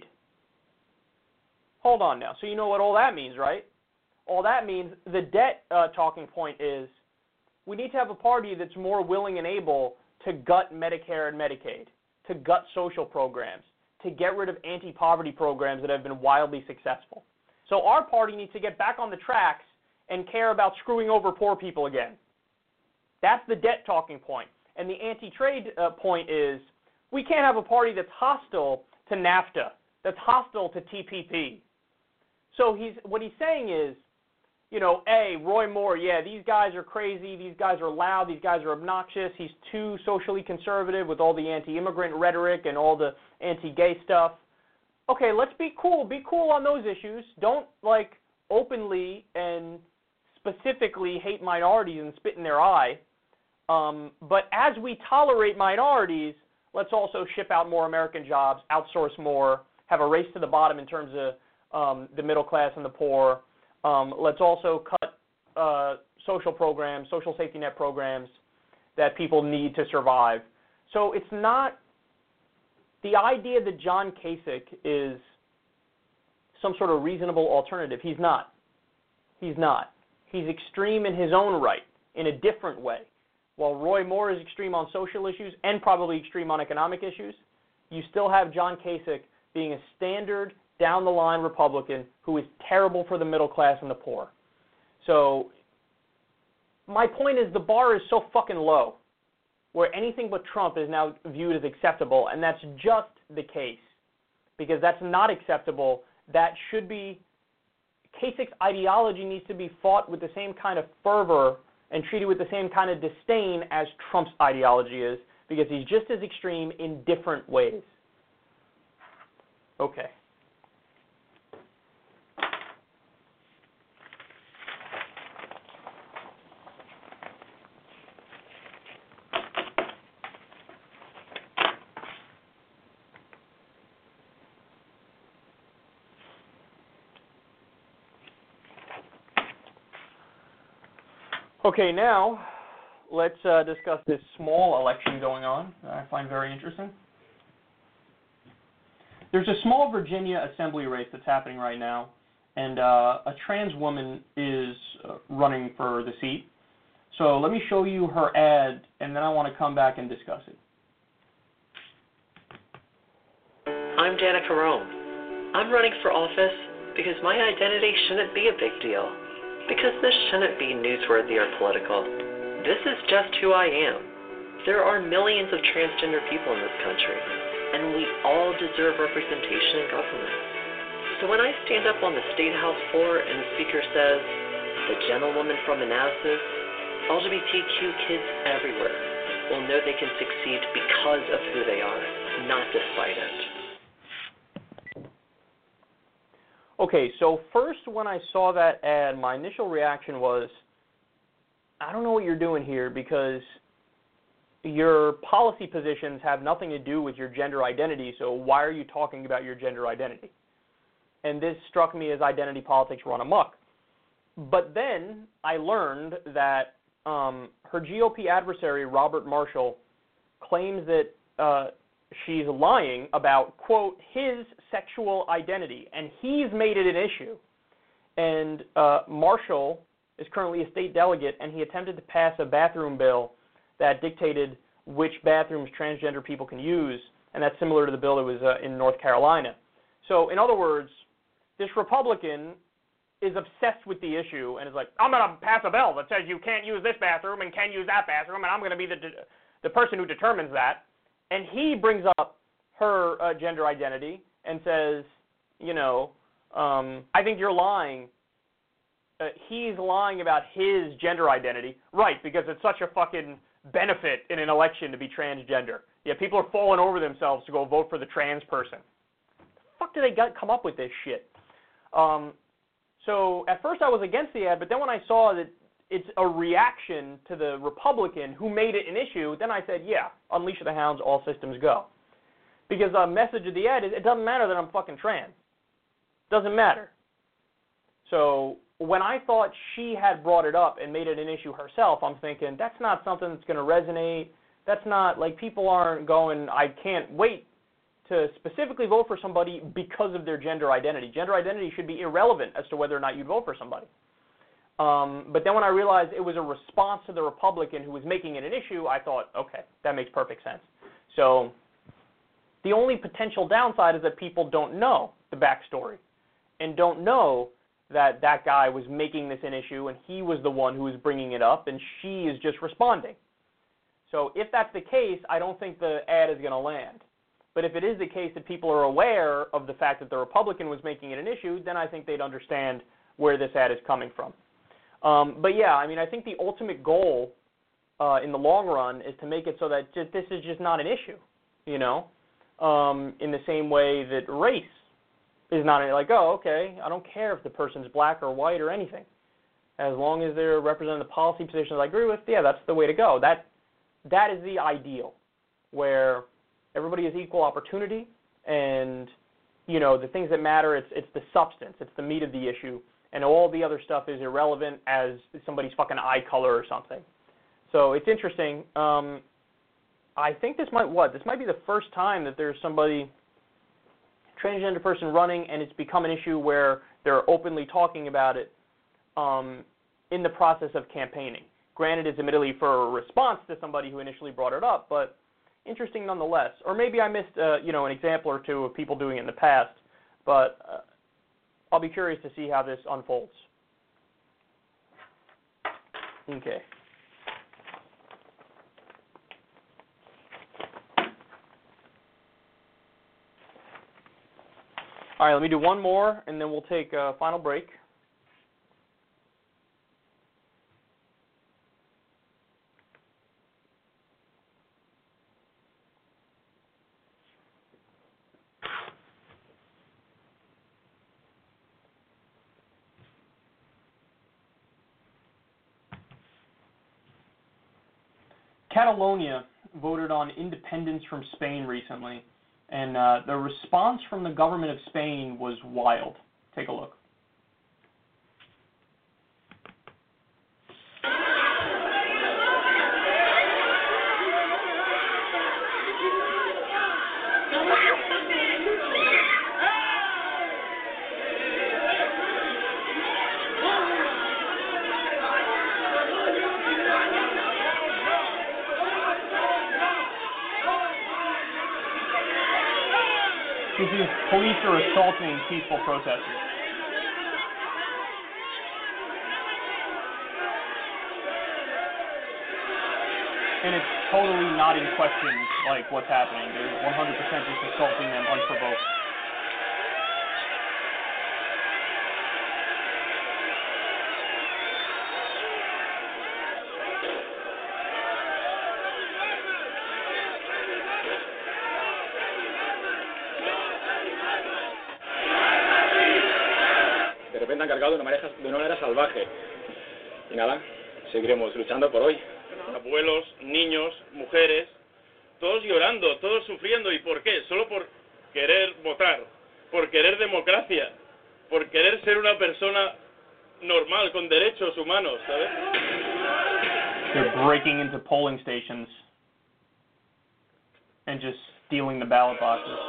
Hold on now. So you know what all that means, right? All that means the debt uh, talking point is we need to have a party that's more willing and able to gut Medicare and Medicaid, to gut social programs, to get rid of anti-poverty programs that have been wildly successful. So our party needs to get back on the tracks and care about screwing over poor people again. That's the debt talking point. And the anti-trade uh, point is we can't have a party that's hostile to NAFTA, that's hostile to T P P. So he's what he's saying is, you know, A, Roy Moore, yeah, these guys are crazy, these guys are loud, these guys are obnoxious, he's too socially conservative with all the anti-immigrant rhetoric and all the anti-gay stuff. Okay, let's be cool. Be cool on those issues. Don't, like, openly and specifically hate minorities and spit in their eye. Um, but as we tolerate minorities, let's also ship out more American jobs, outsource more, have a race to the bottom in terms of um, the middle class and the poor. Um, let's also cut uh, social programs, social safety net programs that people need to survive. So it's not the idea that John Kasich is some sort of reasonable alternative. He's not. He's not. He's extreme in his own right, in a different way. While Roy Moore is extreme on social issues and probably extreme on economic issues, you still have John Kasich being a standard, down-the-line Republican who is terrible for the middle class and the poor. So my point is the bar is so fucking low where anything but Trump is now viewed as acceptable, and that's just the case. Because that's not acceptable. That should be – Kasich's ideology needs to be fought with the same kind of fervor and treated with the same kind of disdain as Trump's ideology is, because he's just as extreme in different ways. Okay. Okay, now let's uh, discuss this small election going on that I find very interesting. There's a small Virginia assembly race that's happening right now, and uh, a trans woman is uh, running for the seat. So let me show you her ad, and then I want to come back and discuss it. I'm Danica Rome. I'm running for office because my identity shouldn't be a big deal, because this shouldn't be newsworthy or political. This is just who I am. There are millions of transgender people in this country, and we all deserve representation in government. So when I stand up on the State House floor and the speaker says, "The gentlewoman from Manassas," L G B T Q kids everywhere will know they can succeed because of who they are, not despite it. Okay, so first when I saw that ad, my initial reaction was, I don't know what you're doing here, because your policy positions have nothing to do with your gender identity, so why are you talking about your gender identity? And this struck me as identity politics run amok. But then I learned that um, her G O P adversary, Robert Marshall, claims that uh, she's lying about, quote, his sexual identity, and he's made it an issue. And uh, Marshall is currently a state delegate, and he attempted to pass a bathroom bill that dictated which bathrooms transgender people can use, and that's similar to the bill that was uh, in North Carolina. So, in other words, this Republican is obsessed with the issue and is like, I'm going to pass a bill that says you can't use this bathroom and can use that bathroom, and I'm going to be the de- the person who determines that. And he brings up her uh, gender identity and says, you know, um, I think you're lying. Uh, he's lying about his gender identity. Right, because it's such a fucking benefit in an election to be transgender. Yeah, people are falling over themselves to go vote for the trans person. The fuck do they got, come up with this shit? Um, so at first I was against the ad, but then when I saw that it's a reaction to the Republican who made it an issue, then I said, yeah, unleash the hounds, all systems go. Because the message of the ad is, it doesn't matter that I'm fucking trans. Doesn't matter. So when I thought she had brought it up and made it an issue herself, I'm thinking, that's not something that's going to resonate. That's not, like, people aren't going, I can't wait to specifically vote for somebody because of their gender identity. Gender identity should be irrelevant as to whether or not you'd vote for somebody. Um, but then when I realized it was a response to the Republican who was making it an issue, I thought, okay, that makes perfect sense. So the only potential downside is that people don't know the backstory and don't know that that guy was making this an issue and he was the one who was bringing it up and she is just responding. So if that's the case, I don't think the ad is going to land. But if it is the case that people are aware of the fact that the Republican was making it an issue, then I think they'd understand where this ad is coming from. Um, but yeah, I mean, I think the ultimate goal uh, in the long run is to make it so that just, this is just not an issue, you know, um, in the same way that race is not like, oh, okay, I don't care if the person's black or white or anything. As long as they're representing the policy positions I agree with, yeah, that's the way to go. That that is the ideal, where everybody has equal opportunity and, you know, the things that matter, it's it's the substance, it's the meat of the issue, and all the other stuff is irrelevant as somebody's fucking eye color or something. So it's interesting. Um, I think this might, what, this might be the first time that there's somebody, transgender person running, and it's become an issue where they're openly talking about it um, in the process of campaigning. Granted, it's admittedly for a response to somebody who initially brought it up, but interesting nonetheless. Or maybe I missed, uh, you know, an example or two of people doing it in the past, but uh, I'll be curious to see how this unfolds. Okay. All right, let me do one more, and then we'll take a final break. Catalonia voted on independence from Spain recently, and uh, the response from the government of Spain was wild. Take a look. This is police are assaulting peaceful protesters. And it's totally not in question, like, what's happening. They're one hundred percent just assaulting them unprovoked. De repente han cargado de una manera, de una manera salvaje. Y nada, seguiremos luchando por hoy. Abuelos, niños, mujeres, todos llorando, todos sufriendo. ¿Y por qué? Solo por querer votar, por querer democracia, por querer ser una persona normal, con derechos humanos, ¿sabes? They're breaking into polling stations and just stealing the ballot boxes.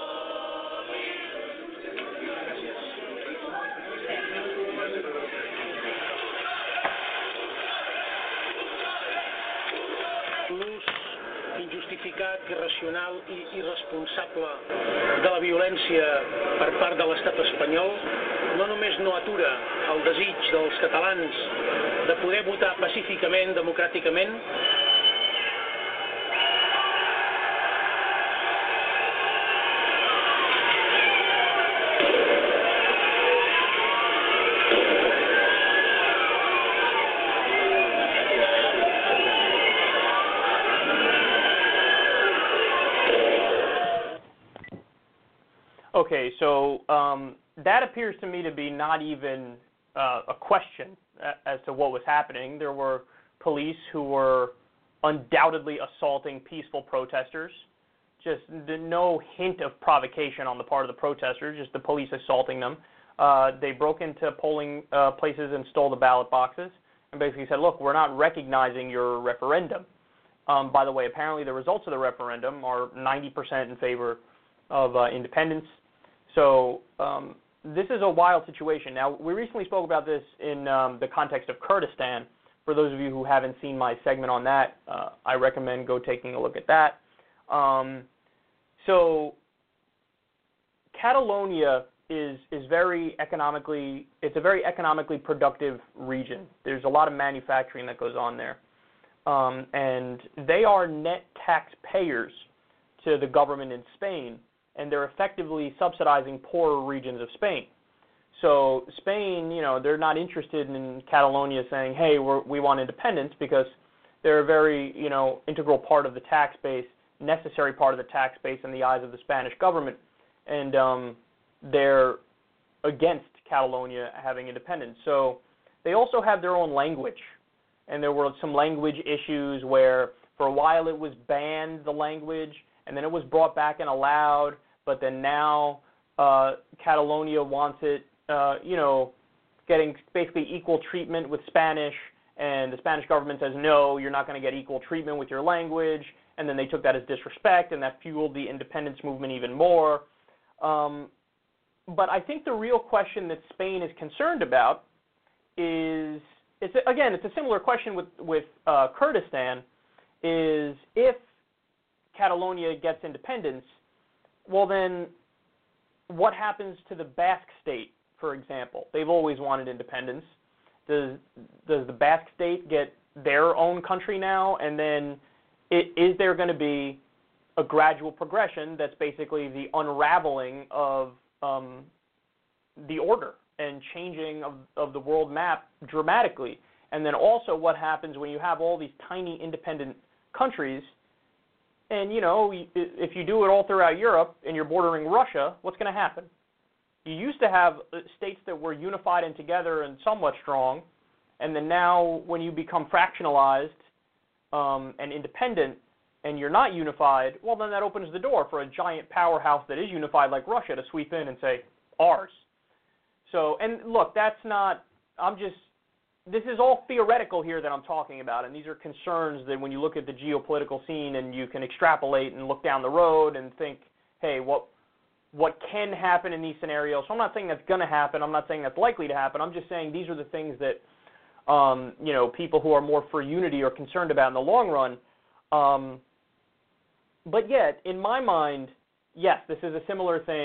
L'ús injustificat, irracional i irresponsable de la violència per part de l'estat espanyol no només no atura el desig dels catalans de poder votar pacíficament, democràticament, Okay, so um, that appears to me to be not even uh, a question as to what was happening. There were police who were undoubtedly assaulting peaceful protesters. Just no hint of provocation on the part of the protesters, just the police assaulting them. Uh, they broke into polling uh, places and stole the ballot boxes and basically said, look, we're not recognizing your referendum. Um, by the way, apparently the results of the referendum are ninety percent in favor of uh, independence. So um, this is a wild situation. Now, we recently spoke about this in um, the context of Kurdistan. For those of you who haven't seen my segment on that, uh, I recommend go taking a look at that. Um, so Catalonia is is very economically, it's a very economically productive region. There's a lot of manufacturing that goes on there. Um, and they are net taxpayers to the government in Spain, and they're effectively subsidizing poorer regions of Spain. So Spain, you know, they're not interested in Catalonia saying, hey, we're, we want independence, because they're a very, you know, integral part of the tax base, necessary part of the tax base in the eyes of the Spanish government. And um, they're against Catalonia having independence. So they also have their own language. And there were some language issues where for a while it was banned, the language, and then it was brought back and allowed, but then now uh, Catalonia wants it, uh, you know, getting basically equal treatment with Spanish, and the Spanish government says, no, you're not going to get equal treatment with your language, and then they took that as disrespect, and that fueled the independence movement even more. Um, but I think the real question that Spain is concerned about is, it's a, again, it's a similar question with, with uh, Kurdistan, is if Catalonia gets independence, well then what happens to the Basque state, for example? They've always wanted independence. Does, does the Basque state get their own country now? And then it, is there going to be a gradual progression that's basically the unraveling of um, the order and changing of, of the world map dramatically? And then also what happens when you have all these tiny independent countries, and, you know, if you do it all throughout Europe and you're bordering Russia, what's going to happen? You used to have states that were unified and together and somewhat strong, and then now when you become fractionalized um, and independent and you're not unified, well, then that opens the door for a giant powerhouse that is unified like Russia to sweep in and say, ours. So, and look, that's not, I'm just, this is all theoretical here that I'm talking about, and these are concerns that when you look at the geopolitical scene and you can extrapolate and look down the road and think, hey, what what can happen in these scenarios? So I'm not saying that's going to happen. I'm not saying that's likely to happen. I'm just saying these are the things that, um, you know, people who are more for unity are concerned about in the long run. Um, but yet, in my mind, yes, this is a similar thing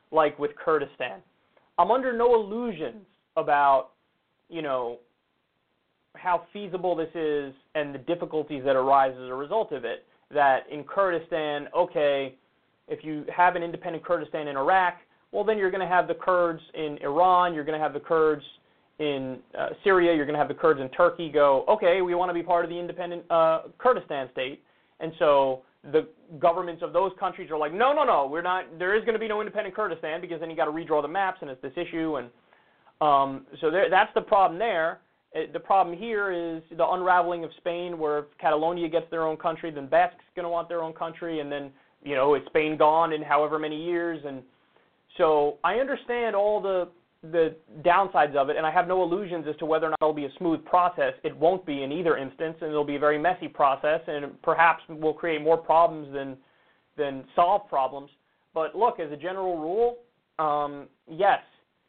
like with Kurdistan. I'm under no illusions about, you know, how feasible this is and the difficulties that arise as a result of it. That in Kurdistan, okay, if you have an independent Kurdistan in Iraq, well, then you're going to have the Kurds in Iran, you're going to have the Kurds in uh, Syria, you're going to have the Kurds in Turkey go, okay, we want to be part of the independent uh, Kurdistan state. And so the governments of those countries are like, no, no, no, we're not, there is going to be no independent Kurdistan, because then you got to redraw the maps and it's this issue. And um, so there, that's the problem there. It, the problem here is the unraveling of Spain, where if Catalonia gets their own country, then Basque's going to want their own country, and then, you know, it's Spain gone in however many years. And so I understand all the the downsides of it, and I have no illusions as to whether or not it'll be a smooth process. It won't be in either instance, and it'll be a very messy process, and perhaps will create more problems than than solve problems. But look, as a general rule, um, yes,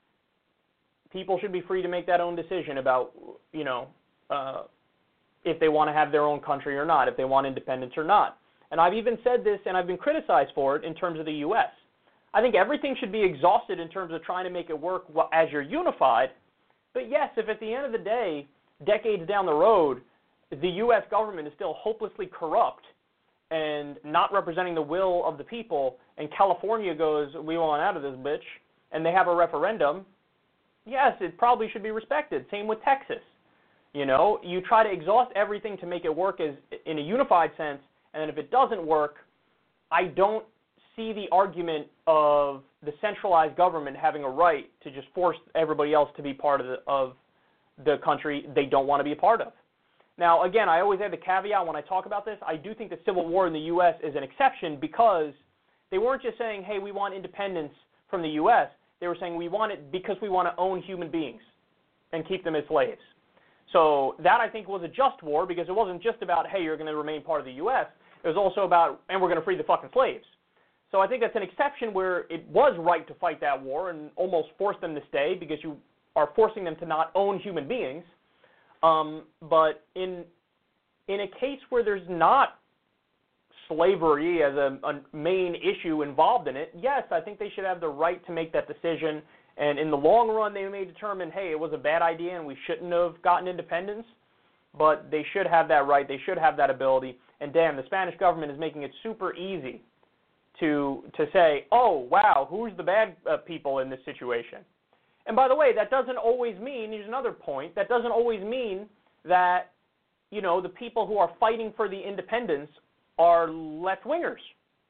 people should be free to make that own decision about, you know, uh, if they want to have their own country or not, if they want independence or not. And I've even said this, and I've been criticized for it in terms of the U S I think everything should be exhausted in terms of trying to make it work as you're unified. But yes, if at the end of the day, decades down the road, the U S government is still hopelessly corrupt and not representing the will of the people, and California goes, we want out of this bitch, and they have a referendum, yes, it probably should be respected. Same with Texas. You know, you try to exhaust everything to make it work as in a unified sense, and then if it doesn't work, I don't see the argument of the centralized government having a right to just force everybody else to be part of the, of the country they don't want to be a part of. Now, again, I always add the caveat when I talk about this. I do think the Civil War in the U S is an exception, because they weren't just saying, hey, we want independence from the U S They were saying we want it because we want to own human beings and keep them as slaves. So that, I think, was a just war, because it wasn't just about, hey, you're going to remain part of the U S It was also about, and we're going to free the fucking slaves. So I think that's an exception where it was right to fight that war and almost force them to stay, because you are forcing them to not own human beings. Um, but in in a case where there's not slavery as a, a main issue involved in it, yes, I think they should have the right to make that decision. And in the long run, they may determine, hey, it was a bad idea and we shouldn't have gotten independence. But they should have that right. They should have that ability. And damn, the Spanish government is making it super easy to to say, oh, wow, who's the bad uh, people in this situation? And by the way, that doesn't always mean, here's another point, that doesn't always mean that, you know, the people who are fighting for the independence are left-wingers.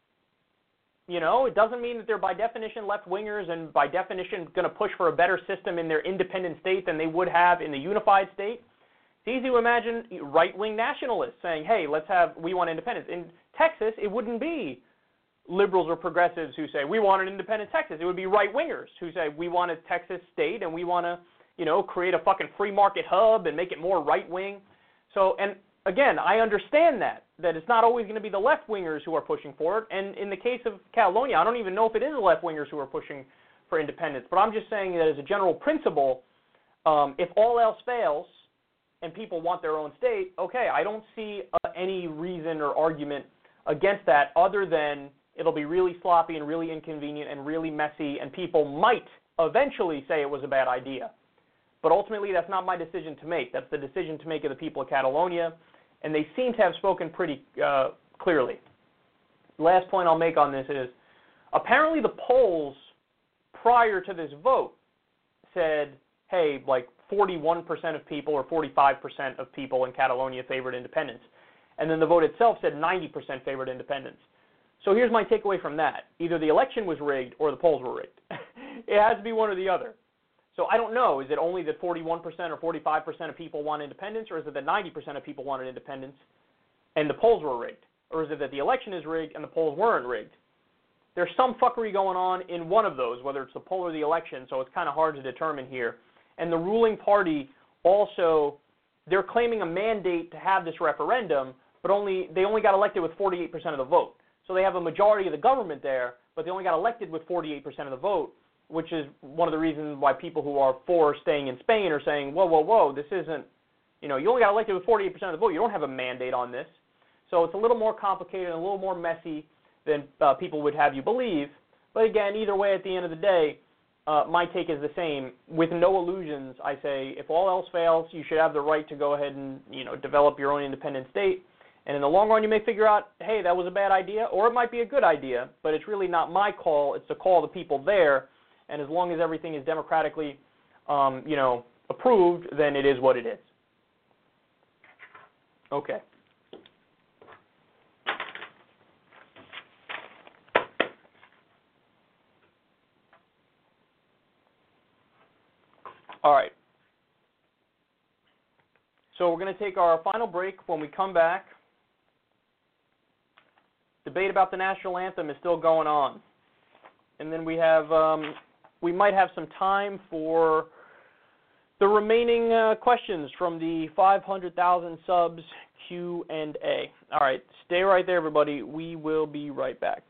You know, it doesn't mean that they're by definition left-wingers and by definition going to push for a better system in their independent state than they would have in the unified state. It's easy to imagine right-wing nationalists saying, hey, let's have, we want independence. In Texas, it wouldn't be liberals or progressives who say, we want an independent Texas. It would be right-wingers who say, we want a Texas state and we want to, you know, create a fucking free market hub and make it more right-wing. So, and again, I understand that, that it's not always going to be the left-wingers who are pushing for it. And in the case of Catalonia, I don't even know if it is the left-wingers who are pushing for independence. But I'm just saying that as a general principle, um, if all else fails and people want their own state, okay, I don't see uh, any reason or argument against that other than it'll be really sloppy and really inconvenient and really messy, and people might eventually say it was a bad idea. But ultimately, that's not my decision to make. That's the decision to make of the people of Catalonia, and they seem to have spoken pretty uh, clearly. Last point I'll make on this is, apparently the polls prior to this vote said, hey, like forty-one percent of people or forty-five percent of people in Catalonia favored independence. And then the vote itself said ninety percent favored independence. So here's my takeaway from that. Either the election was rigged or the polls were rigged. It has to be one or the other. So I don't know. Is it only that forty-one percent or forty-five percent of people want independence, or is it that ninety percent of people wanted independence and the polls were rigged? Or is it that the election is rigged and the polls weren't rigged? There's some fuckery going on in one of those, whether it's the poll or the election, so it's kind of hard to determine here. And the ruling party also, they're claiming a mandate to have this referendum, but only they only got elected with forty-eight percent of the vote. So they have a majority of the government there, but they only got elected with forty-eight percent of the vote, which is one of the reasons why people who are for staying in Spain are saying, whoa, whoa, whoa, this isn't, you know, you only got elected with forty-eight percent of the vote. You don't have a mandate on this. So it's a little more complicated and a little more messy than uh, people would have you believe. But again, either way, at the end of the day, uh, my take is the same. With no illusions, I say if all else fails, you should have the right to go ahead and, you know, develop your own independent state. And in the long run, you may figure out, hey, that was a bad idea, or it might be a good idea, but it's really not my call. It's the call of the people there. And as long as everything is democratically, um, you know, approved, then it is what it is. Okay. All right. So we're going to take our final break. When we come back, debate about the national anthem is still going on. And then we have, um, we might have some time for the remaining uh, questions from the five hundred thousand subs Q and A. All right, stay right there, everybody. We will be right back.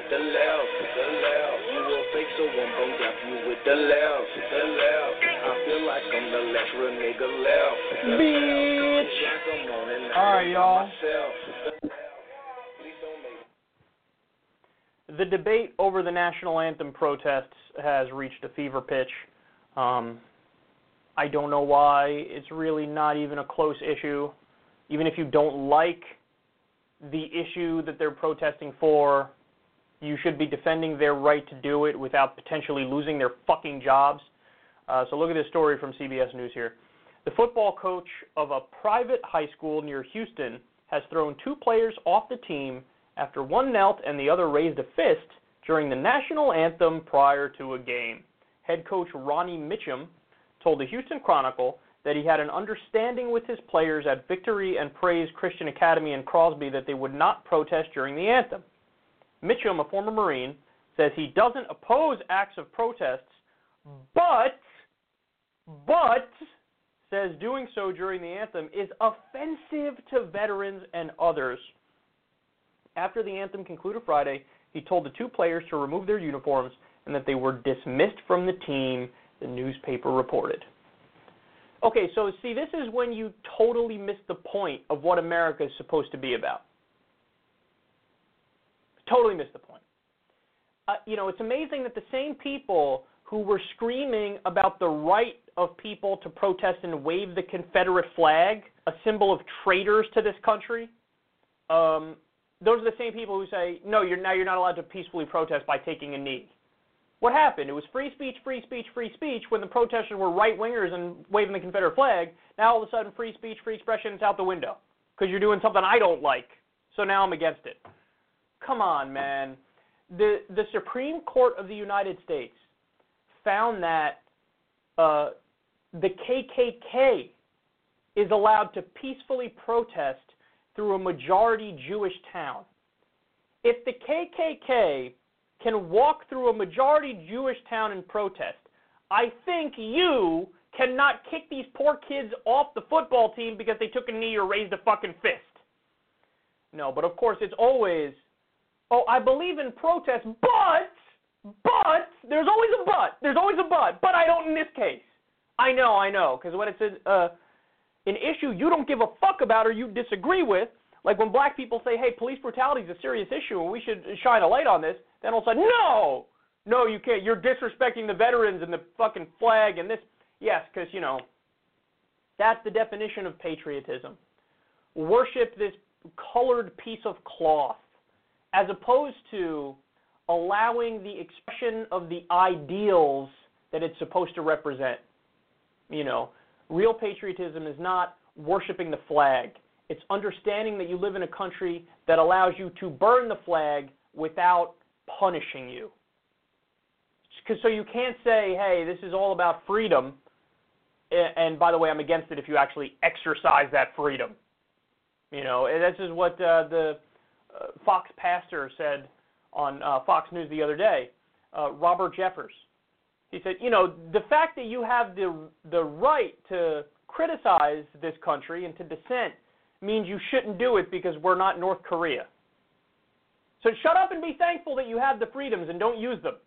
with the left, the left. You a fake, so I'm gon' dap you with the left, the left. I feel like I'm the last real nigga left. Bitch. All right, y'all. The debate over the national anthem protests has reached a fever pitch. Um, I don't know why. It's really not even a close issue. Even if you don't like the issue that they're protesting for, you should be defending their right to do it without potentially losing their fucking jobs. Uh, so look at this story from C B S News here. The football coach of a private high school near Houston has thrown two players off the team after one knelt and the other raised a fist during the national anthem prior to a game. Head coach Ronnie Mitchum told the Houston Chronicle that he had an understanding with his players at Victory and Praise Christian Academy in Crosby that they would not protest during the anthem. Mitchum, a former Marine, says he doesn't oppose acts of protests, but, but, says doing so during the anthem is offensive to veterans and others. After the anthem concluded Friday, he told the two players to remove their uniforms and that they were dismissed from the team, the newspaper reported. Okay, so see, this is when you totally miss the point of what America is supposed to be about. Totally miss the point. Uh, you know, it's amazing that the same people who were screaming about the right of people to protest and wave the Confederate flag, a symbol of traitors to this country, um, those are the same people who say, no, you're now you're not allowed to peacefully protest by taking a knee. What happened? It was free speech, free speech, free speech when the protesters were right-wingers and waving the Confederate flag. Now all of a sudden free speech, free expression is out the window because you're doing something I don't like. So now I'm against it. Come on, man. The the Supreme Court of the United States found that uh, the K K K is allowed to peacefully protest through a majority Jewish town. If the K K K can walk through a majority Jewish town and protest, I think you cannot kick these poor kids off the football team because they took a knee or raised a fucking fist. No, but of course it's always, oh, I believe in protest, but, but, there's always a but. There's always a but, but I don't in this case. I know, I know, because when it's a, uh, an issue you don't give a fuck about or you disagree with, like when black people say, hey, police brutality is a serious issue and we should shine a light on this, then all of a sudden, no, no, you can't. You're disrespecting the veterans and the fucking flag and this. Yes, because, you know, that's the definition of patriotism. Worship this colored piece of cloth as opposed to allowing the expression of the ideals that it's supposed to represent. You know, real patriotism is not worshiping the flag. It's understanding that you live in a country that allows you to burn the flag without punishing you. So you can't say, hey, this is all about freedom, and by the way, I'm against it if you actually exercise that freedom. You know, this is what uh, the uh, Fox pastor said on uh, Fox News the other day, uh, Robert Jeffers. He said, you know, the fact that you have the the right to criticize this country and to dissent means you shouldn't do it because we're not North Korea. So shut up and be thankful that you have the freedoms and don't use them.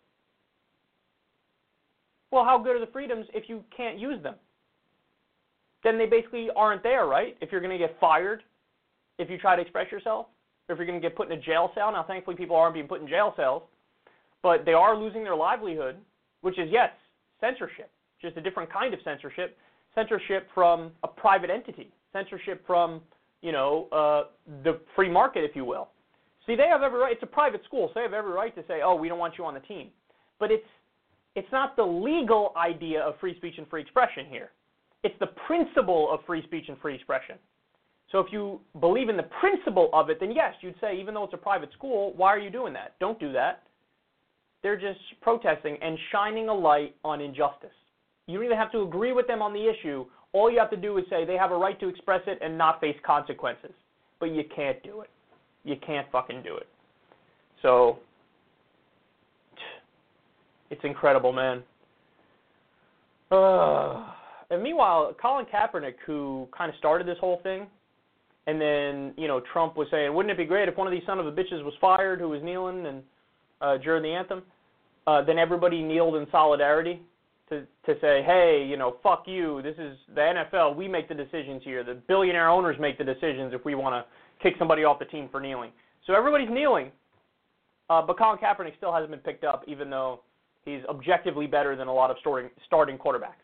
Well, how good are the freedoms if you can't use them? Then they basically aren't there, right? If you're going to get fired, if you try to express yourself, or if you're going to get put in a jail cell. Now, thankfully, people aren't being put in jail cells, but they are losing their livelihood, which is, yes, censorship, just a different kind of censorship, censorship from a private entity, censorship from, you know, uh, the free market, if you will. See, they have every right. It's a private school, so they have every right to say, oh, we don't want you on the team. But it's it's not the legal idea of free speech and free expression here. It's the principle of free speech and free expression. So if you believe in the principle of it, then yes, you'd say, even though it's a private school, why are you doing that? Don't do that. They're just protesting and shining a light on injustice. You don't even have to agree with them on the issue. All you have to do is say they have a right to express it and not face consequences. But you can't do it. You can't fucking do it. So, it's incredible, man. Uh, and meanwhile, Colin Kaepernick, who kind of started this whole thing, and then, you know, Trump was saying, wouldn't it be great if one of these son of a bitches was fired who was kneeling? And uh, during the anthem, uh, then everybody kneeled in solidarity to to say, hey, you know, fuck you. This is the N F L. We make the decisions here. The billionaire owners make the decisions if we want to kick somebody off the team for kneeling. So everybody's kneeling, uh, but Colin Kaepernick still hasn't been picked up, even though he's objectively better than a lot of starting starting quarterbacks.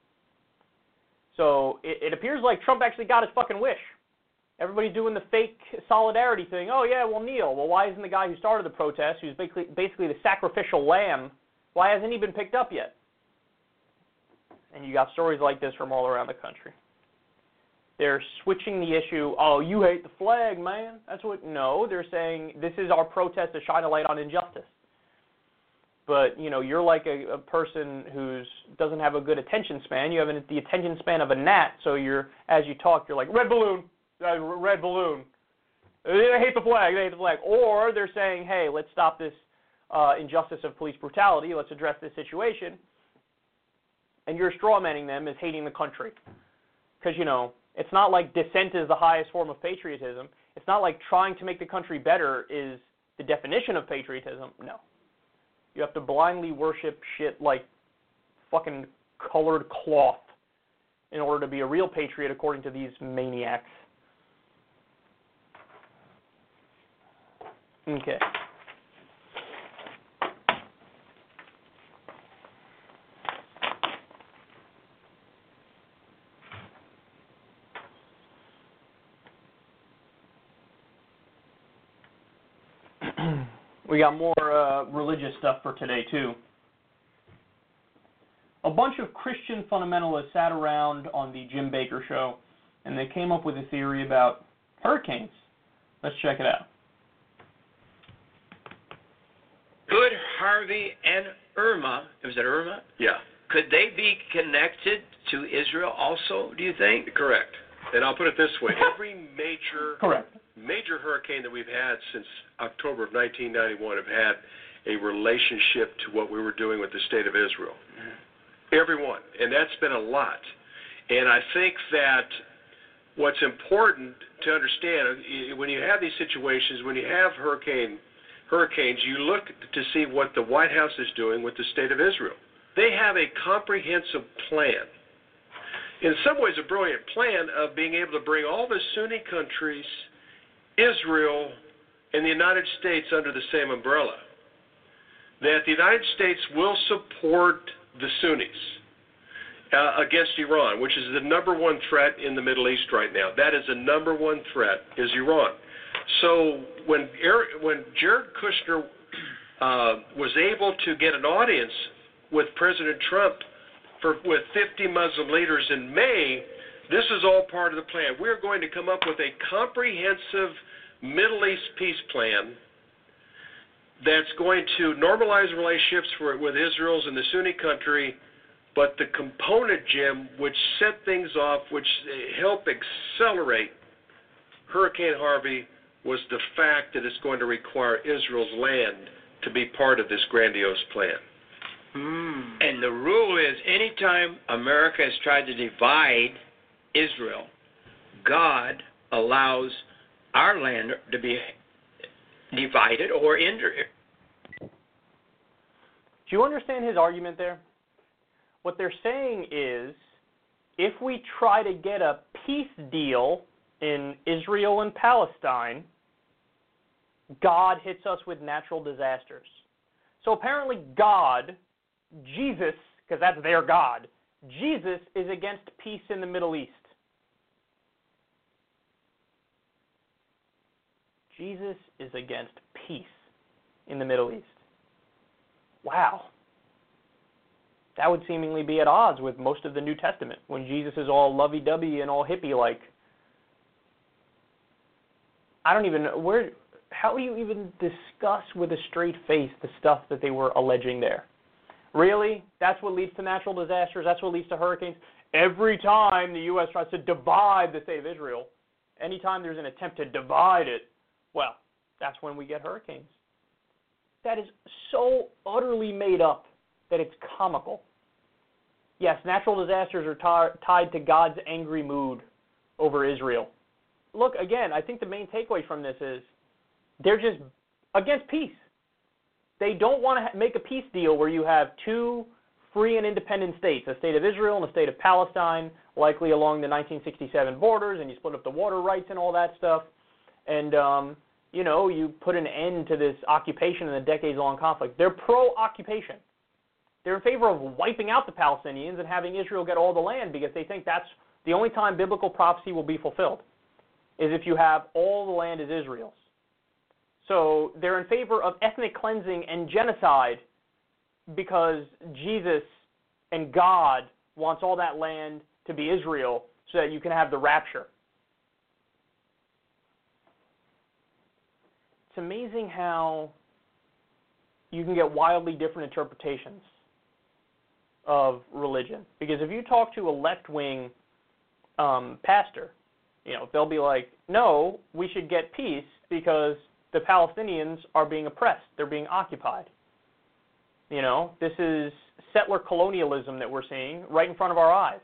So it, it appears like Trump actually got his fucking wish. Everybody's doing the fake solidarity thing. Oh, yeah, well, kneel. Well, why isn't the guy who started the protest, who's basically, basically the sacrificial lamb, why hasn't he been picked up yet? And you got stories like this from all around the country. They're switching the issue. Oh, you hate the flag, man. That's what. No, they're saying this is our protest to shine a light on injustice. But, you know, you're like a, a person who doesn't have a good attention span. You have an, the attention span of a gnat, so you're, as you talk, you're like, red balloon, uh, red balloon. They hate the flag, they hate the flag. Or they're saying, hey, let's stop this uh, injustice of police brutality. Let's address this situation. And you're strawmanning them as hating the country. Because, you know, it's not like dissent is the highest form of patriotism. It's not like trying to make the country better is the definition of patriotism. No. You have to blindly worship shit like fucking colored cloth in order to be a real patriot, according to these maniacs. Okay. We got more uh, religious stuff for today, too. A bunch of Christian fundamentalists sat around on the Jim Bakker show, and they came up with a theory about hurricanes. Let's check it out. Could Harvey and Irma, was it Irma? Yeah. Could they be connected to Israel also, do you think? Correct. And I'll put it this way. Every major Correct. major hurricane that we've had since October of nineteen ninety-one have had a relationship to what we were doing with the state of Israel. Mm-hmm. Every one. And that's been a lot. And I think that what's important to understand, when you have these situations, when you have hurricane hurricanes, you look to see what the White House is doing with the state of Israel. They have a comprehensive plan. In some ways, a brilliant plan of being able to bring all the Sunni countries, Israel, and the United States under the same umbrella. That the United States will support the Sunnis uh, against Iran, which is the number one threat in the Middle East right now. That is the number one threat, is Iran. So when Eric, when Jared Kushner uh, was able to get an audience with President Trump for, with fifty Muslim leaders in May, this is all part of the plan. We're going to come up with a comprehensive Middle East peace plan that's going to normalize relationships for, with Israel's and the Sunni country, but the component, Jim, which set things off, which helped accelerate Hurricane Harvey, was the fact that it's going to require Israel's land to be part of this grandiose plan. Mm. And the rule is anytime America has tried to divide Israel, God allows our land to be divided or injured. Do you understand his argument there? What they're saying is, if we try to get a peace deal in Israel and Palestine, God hits us with natural disasters. So apparently God, Jesus, because that's their God, Jesus is against peace in the Middle East. Jesus is against peace in the Middle East. Wow. That would seemingly be at odds with most of the New Testament, when Jesus is all lovey-dovey and all hippie-like. I don't even know, where, how do you even discuss with a straight face the stuff that they were alleging there? Really? That's what leads to natural disasters? That's what leads to hurricanes? Every time the U S tries to divide the state of Israel, anytime there's an attempt to divide it, well, that's when we get hurricanes. That is so utterly made up that it's comical. Yes, natural disasters are t- tied to God's angry mood over Israel. Look, again, I think the main takeaway from this is they're just against peace. they don't want to ha- make a peace deal where you have two free and independent states, a state of Israel and a state of Palestine, likely along the nineteen sixty-seven borders, and you split up the water rights and all that stuff. And, um, you know, you put an end to this occupation and the decades-long conflict. They're pro-occupation. They're in favor of wiping out the Palestinians and having Israel get all the land because they think that's the only time biblical prophecy will be fulfilled, is if you have all the land as Israel's. So they're in favor of ethnic cleansing and genocide because Jesus and God wants all that land to be Israel so that you can have the rapture. It's amazing how you can get wildly different interpretations of religion. Because if you talk to a left-wing um, pastor, you know, they'll be like, no, we should get peace because the Palestinians are being oppressed. They're being occupied. You know, this is settler colonialism that we're seeing right in front of our eyes.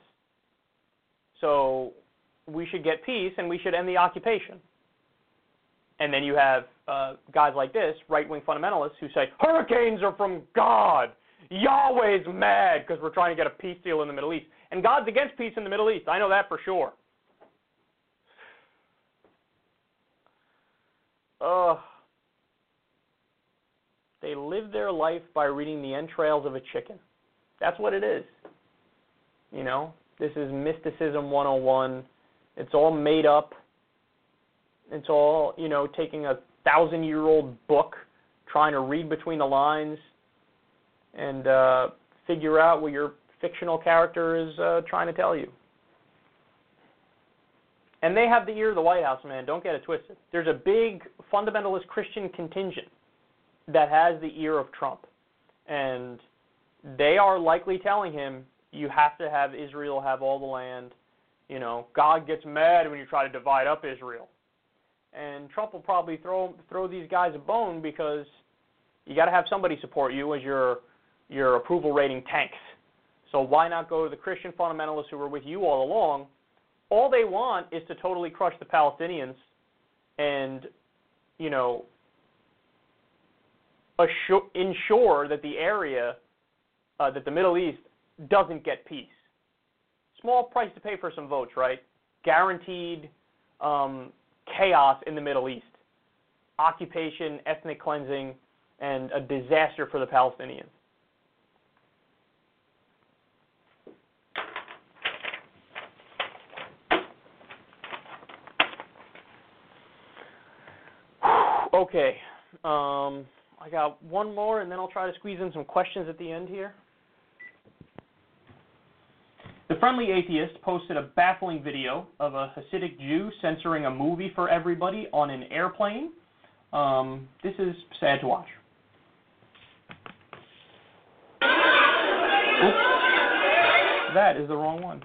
So we should get peace and we should end the occupation. And then you have uh, guys like this, right-wing fundamentalists, who say, hurricanes are from God. Yahweh's mad because we're trying to get a peace deal in the Middle East. And God's against peace in the Middle East. I know that for sure. Ugh. They live their life by reading the entrails of a chicken. That's what it is. You know, this is mysticism one oh one. It's all made up. It's all, you know, taking a thousand-year-old book, trying to read between the lines and uh, figure out what your fictional character is uh, trying to tell you. And they have the ear of the White House, man. Don't get it twisted. There's a big fundamentalist Christian contingent that has the ear of Trump. And they are likely telling him, you have to have Israel have all the land. You know, God gets mad when you try to divide up Israel. And Trump will probably throw throw these guys a bone because you got to have somebody support you as your your approval rating tanks. So why not go to the Christian fundamentalists who were with you all along? All they want is to totally crush the Palestinians and, you know, assure, ensure that the area, uh, that the Middle East doesn't get peace. Small price to pay for some votes, right? Guaranteed um, chaos in the Middle East. Occupation, ethnic cleansing, and a disaster for the Palestinians. Okay, um, I got one more, and then I'll try to squeeze in some questions at the end here. The Friendly Atheist posted a baffling video of a Hasidic Jew censoring a movie for everybody on an airplane. Um, this is sad to watch. Oops. That is the wrong one.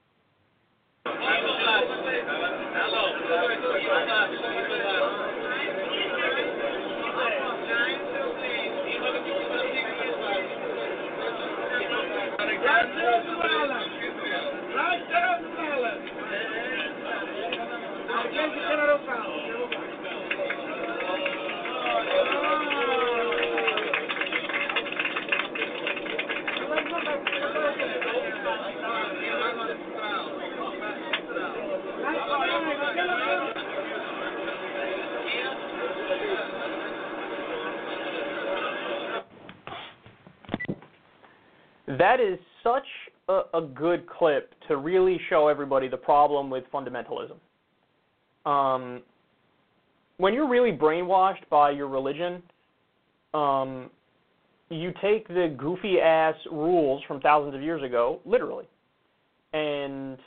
That is such a, a good clip to really show everybody the problem with fundamentalism. Um, when you're really brainwashed by your religion, um, you take the goofy-ass rules from thousands of years ago, literally. And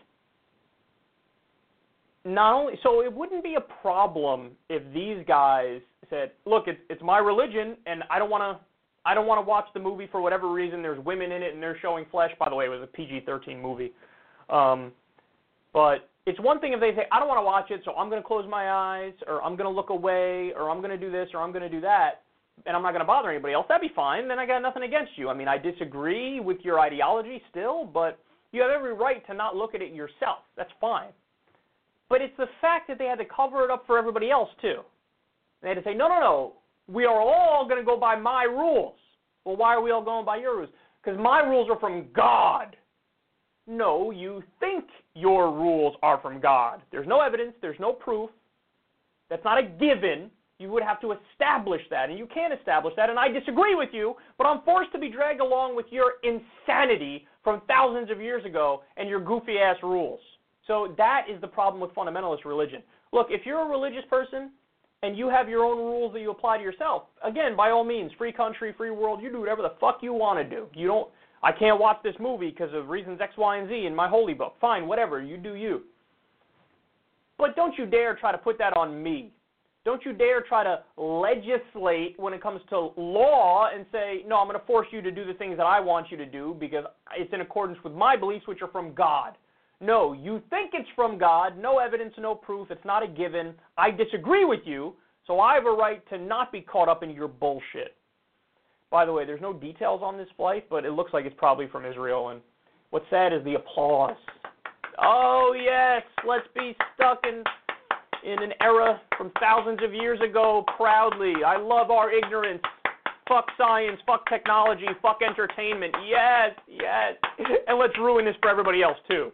not only, so it wouldn't be a problem if these guys said, look, it's, it's my religion, and I don't want to I don't want to watch the movie for whatever reason. There's women in it, and they're showing flesh. By the way, it was a P G thirteen movie. Um, but it's one thing if they say, I don't want to watch it, so I'm going to close my eyes, or I'm going to look away, or I'm going to do this, or I'm going to do that, and I'm not going to bother anybody else. That'd be fine. Then I got nothing against you. I mean, I disagree with your ideology still, but you have every right to not look at it yourself. That's fine. But it's the fact that they had to cover it up for everybody else, too. They had to say, no, no, no. we are all going to go by my rules. Well, why are we all going by your rules? Because my rules are from God. No, you think your rules are from God. There's no evidence. There's no proof. That's not a given. You would have to establish that, and you can't establish that, and I disagree with you, but I'm forced to be dragged along with your insanity from thousands of years ago and your goofy-ass rules. So that is the problem with fundamentalist religion. Look, if you're a religious person and you have your own rules that you apply to yourself, again, by all means, free country, free world, you do whatever the fuck you want to do. You don't, I can't watch this movie because of reasons X, Y, and Z in my holy book. Fine, whatever, you do you. But don't you dare try to put that on me. Don't you dare try to legislate when it comes to law and say, no, I'm going to force you to do the things that I want you to do because it's in accordance with my beliefs, which are from God. No, you think it's from God, no evidence, no proof, it's not a given. I disagree with you, so I have a right to not be caught up in your bullshit. By the way, there's no details on this flight, but it looks like it's probably from Israel, and what's sad is the applause. Oh, yes, let's be stuck in... in an era from thousands of years ago proudly. I love our ignorance. Fuck science, fuck technology, fuck entertainment. Yes, yes. And let's ruin this for everybody else, too.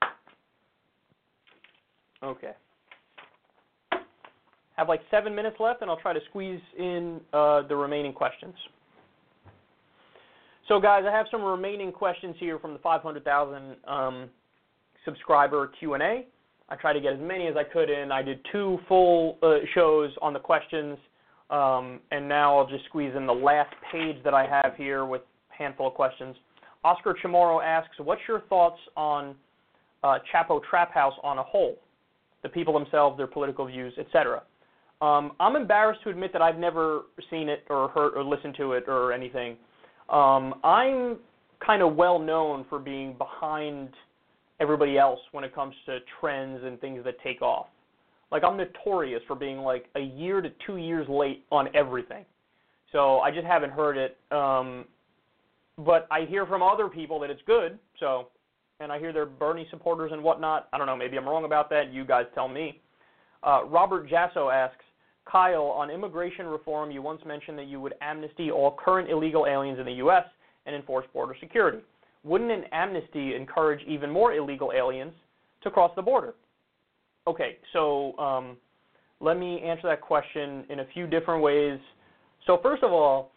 Okay. Have like seven minutes left, and I'll try to squeeze in uh, the remaining questions. So, guys, I have some remaining questions here from the five hundred thousand um, subscriber Q and A. I tried to get as many as I could in. I did two full uh, shows on the questions, um, and now I'll just squeeze in the last page that I have here with a handful of questions. Oscar Chamorro asks, what's your thoughts on uh, Chapo Trap House on a whole? The people themselves, their political views, et cetera. Um, I'm embarrassed to admit that I've never seen it or heard or listened to it or anything. Um, I'm kind of well known for being behind everybody else when it comes to trends and things that take off. Like, I'm notorious for being like a year to two years late on everything. So I just haven't heard it. Um, but I hear from other people that it's good. So, and I hear they're Bernie supporters and whatnot. I don't know. Maybe I'm wrong about that. You guys tell me. Uh, Robert Jasso asks, Kyle, on immigration reform, you once mentioned that you would amnesty all current illegal aliens in the U S and enforce border security. Wouldn't an amnesty encourage even more illegal aliens to cross the border? Okay, so um, let me answer that question in a few different ways. So first of all,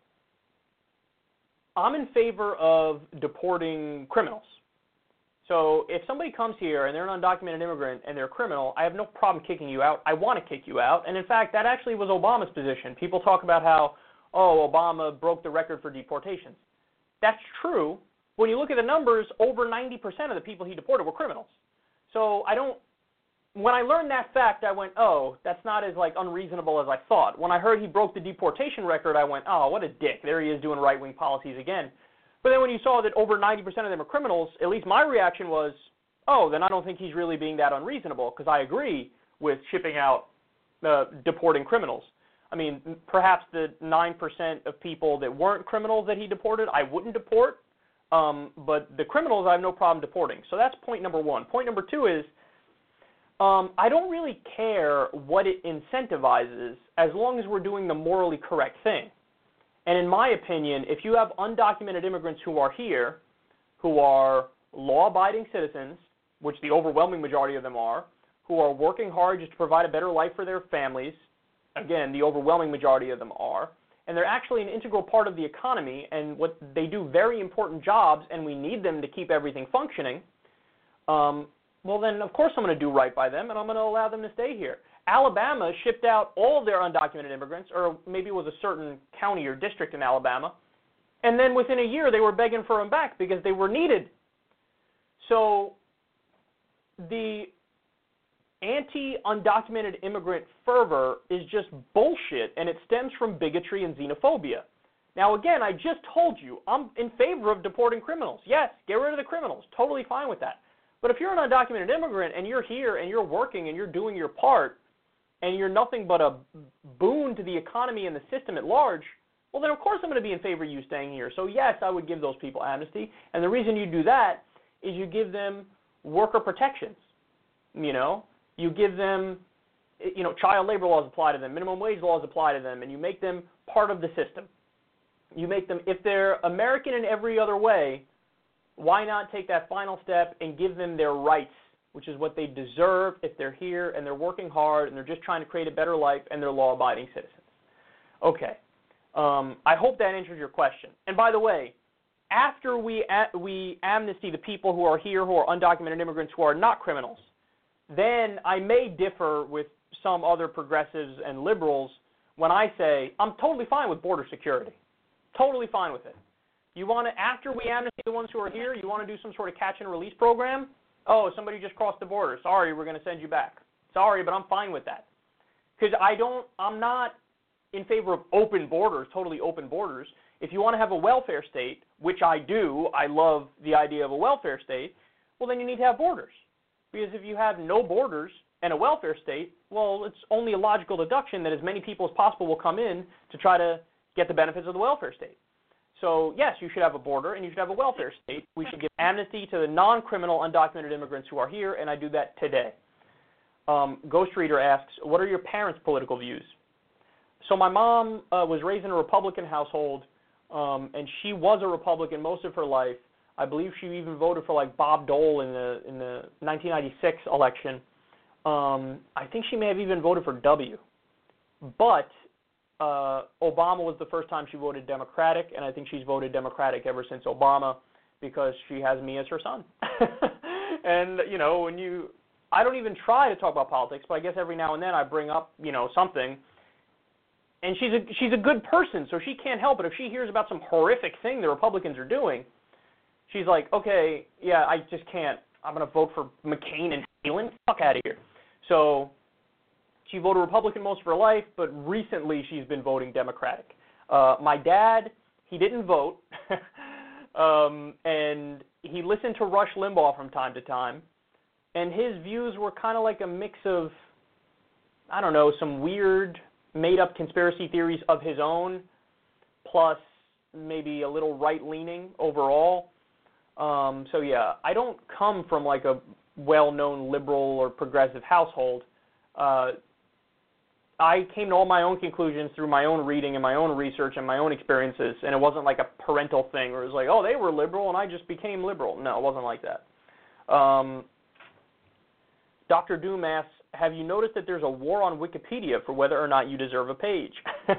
I'm in favor of deporting criminals. So if somebody comes here and they're an undocumented immigrant and they're a criminal, I have no problem kicking you out. I want to kick you out. And in fact, that actually was Obama's position. People talk about how, oh, Obama broke the record for deportations. That's true. When you look at the numbers, over ninety percent of the people he deported were criminals. So I don't, when I learned that fact, I went, oh, that's not as like unreasonable as I thought. When I heard he broke the deportation record, I went, oh, what a dick. There he is doing right-wing policies again. But then when you saw that over ninety percent of them are criminals, at least my reaction was, oh, then I don't think he's really being that unreasonable, because I agree with shipping out, uh, deporting criminals. I mean, perhaps the nine percent of people that weren't criminals that he deported, I wouldn't deport. Um, but the criminals, I have no problem deporting. So that's point number one. Point number two is um, I don't really care what it incentivizes as long as we're doing the morally correct thing. And in my opinion, if you have undocumented immigrants who are here, who are law-abiding citizens, which the overwhelming majority of them are, who are working hard just to provide a better life for their families, again, the overwhelming majority of them are, and they're actually an integral part of the economy, and what they do very important jobs, and we need them to keep everything functioning, um, well then of course I'm going to do right by them, and I'm going to allow them to stay here. Alabama shipped out all of their undocumented immigrants, or maybe it was a certain county or district in Alabama, and then within a year they were begging for them back because they were needed. So the anti-undocumented immigrant fervor is just bullshit, and it stems from bigotry and xenophobia. Now, again, I just told you, I'm in favor of deporting criminals. Yes, get rid of the criminals. Totally fine with that. But if you're an undocumented immigrant and you're here and you're working and you're doing your part and you're nothing but a boon to the economy and the system at large, well, then of course I'm going to be in favor of you staying here. So, yes, I would give those people amnesty. And the reason you do that is you give them worker protections, you know. You give them, you know, child labor laws apply to them, minimum wage laws apply to them, and you make them part of the system. You make them, if they're American in every other way, why not take that final step and give them their rights, which is what they deserve if they're here and they're working hard and they're just trying to create a better life and they're law-abiding citizens. Okay. Um, I hope that answers your question. And by the way, after we a- we amnesty the people who are here who are undocumented immigrants who are not criminals, then I may differ with some other progressives and liberals when I say I'm totally fine with border security. Totally fine with it. You want to, after we amnesty the ones who are here, you want to do some sort of catch and release program? Oh, somebody just crossed the border. Sorry, we're going to send you back. Sorry, but I'm fine with that. Because I don't, I'm not in favor of open borders, totally open borders. If you want to have a welfare state, which I do, I love the idea of a welfare state, well, then you need to have borders. Because if you have no borders and a welfare state, well, it's only a logical deduction that as many people as possible will come in to try to get the benefits of the welfare state. So, yes, you should have a border and you should have a welfare state. We should give amnesty to the non-criminal undocumented immigrants who are here, and I do that today. Um, Ghost Reader asks, what are your parents' political views? So my mom uh, was raised in a Republican household, um, and she was a Republican most of her life. I believe she even voted for like Bob Dole in the in the nineteen ninety-six election. Um, I think she may have even voted for W. But uh, Obama was the first time she voted Democratic, and I think she's voted Democratic ever since Obama because she has me as her son. And you know, when you, I don't even try to talk about politics, but I guess every now and then I bring up you know something. And she's a she's a good person, so she can't help it. If she hears about some horrific thing the Republicans are doing, she's like, okay, yeah, I just can't. I'm going to vote for McCain and Palin. Fuck out of here. So she voted Republican most of her life, but recently she's been voting Democratic. Uh, my dad, he didn't vote, um, and he listened to Rush Limbaugh from time to time, and his views were kind of like a mix of, I don't know, some weird made-up conspiracy theories of his own, plus maybe a little right-leaning overall. Um, so yeah, I don't come from like a well-known liberal or progressive household. Uh, I came to all my own conclusions through my own reading and my own research and my own experiences, and it wasn't like a parental thing where it was like, oh, they were liberal and I just became liberal. No, it wasn't like that. Um, Doctor Doom asks, have you noticed that there's a war on Wikipedia for whether or not you deserve a page?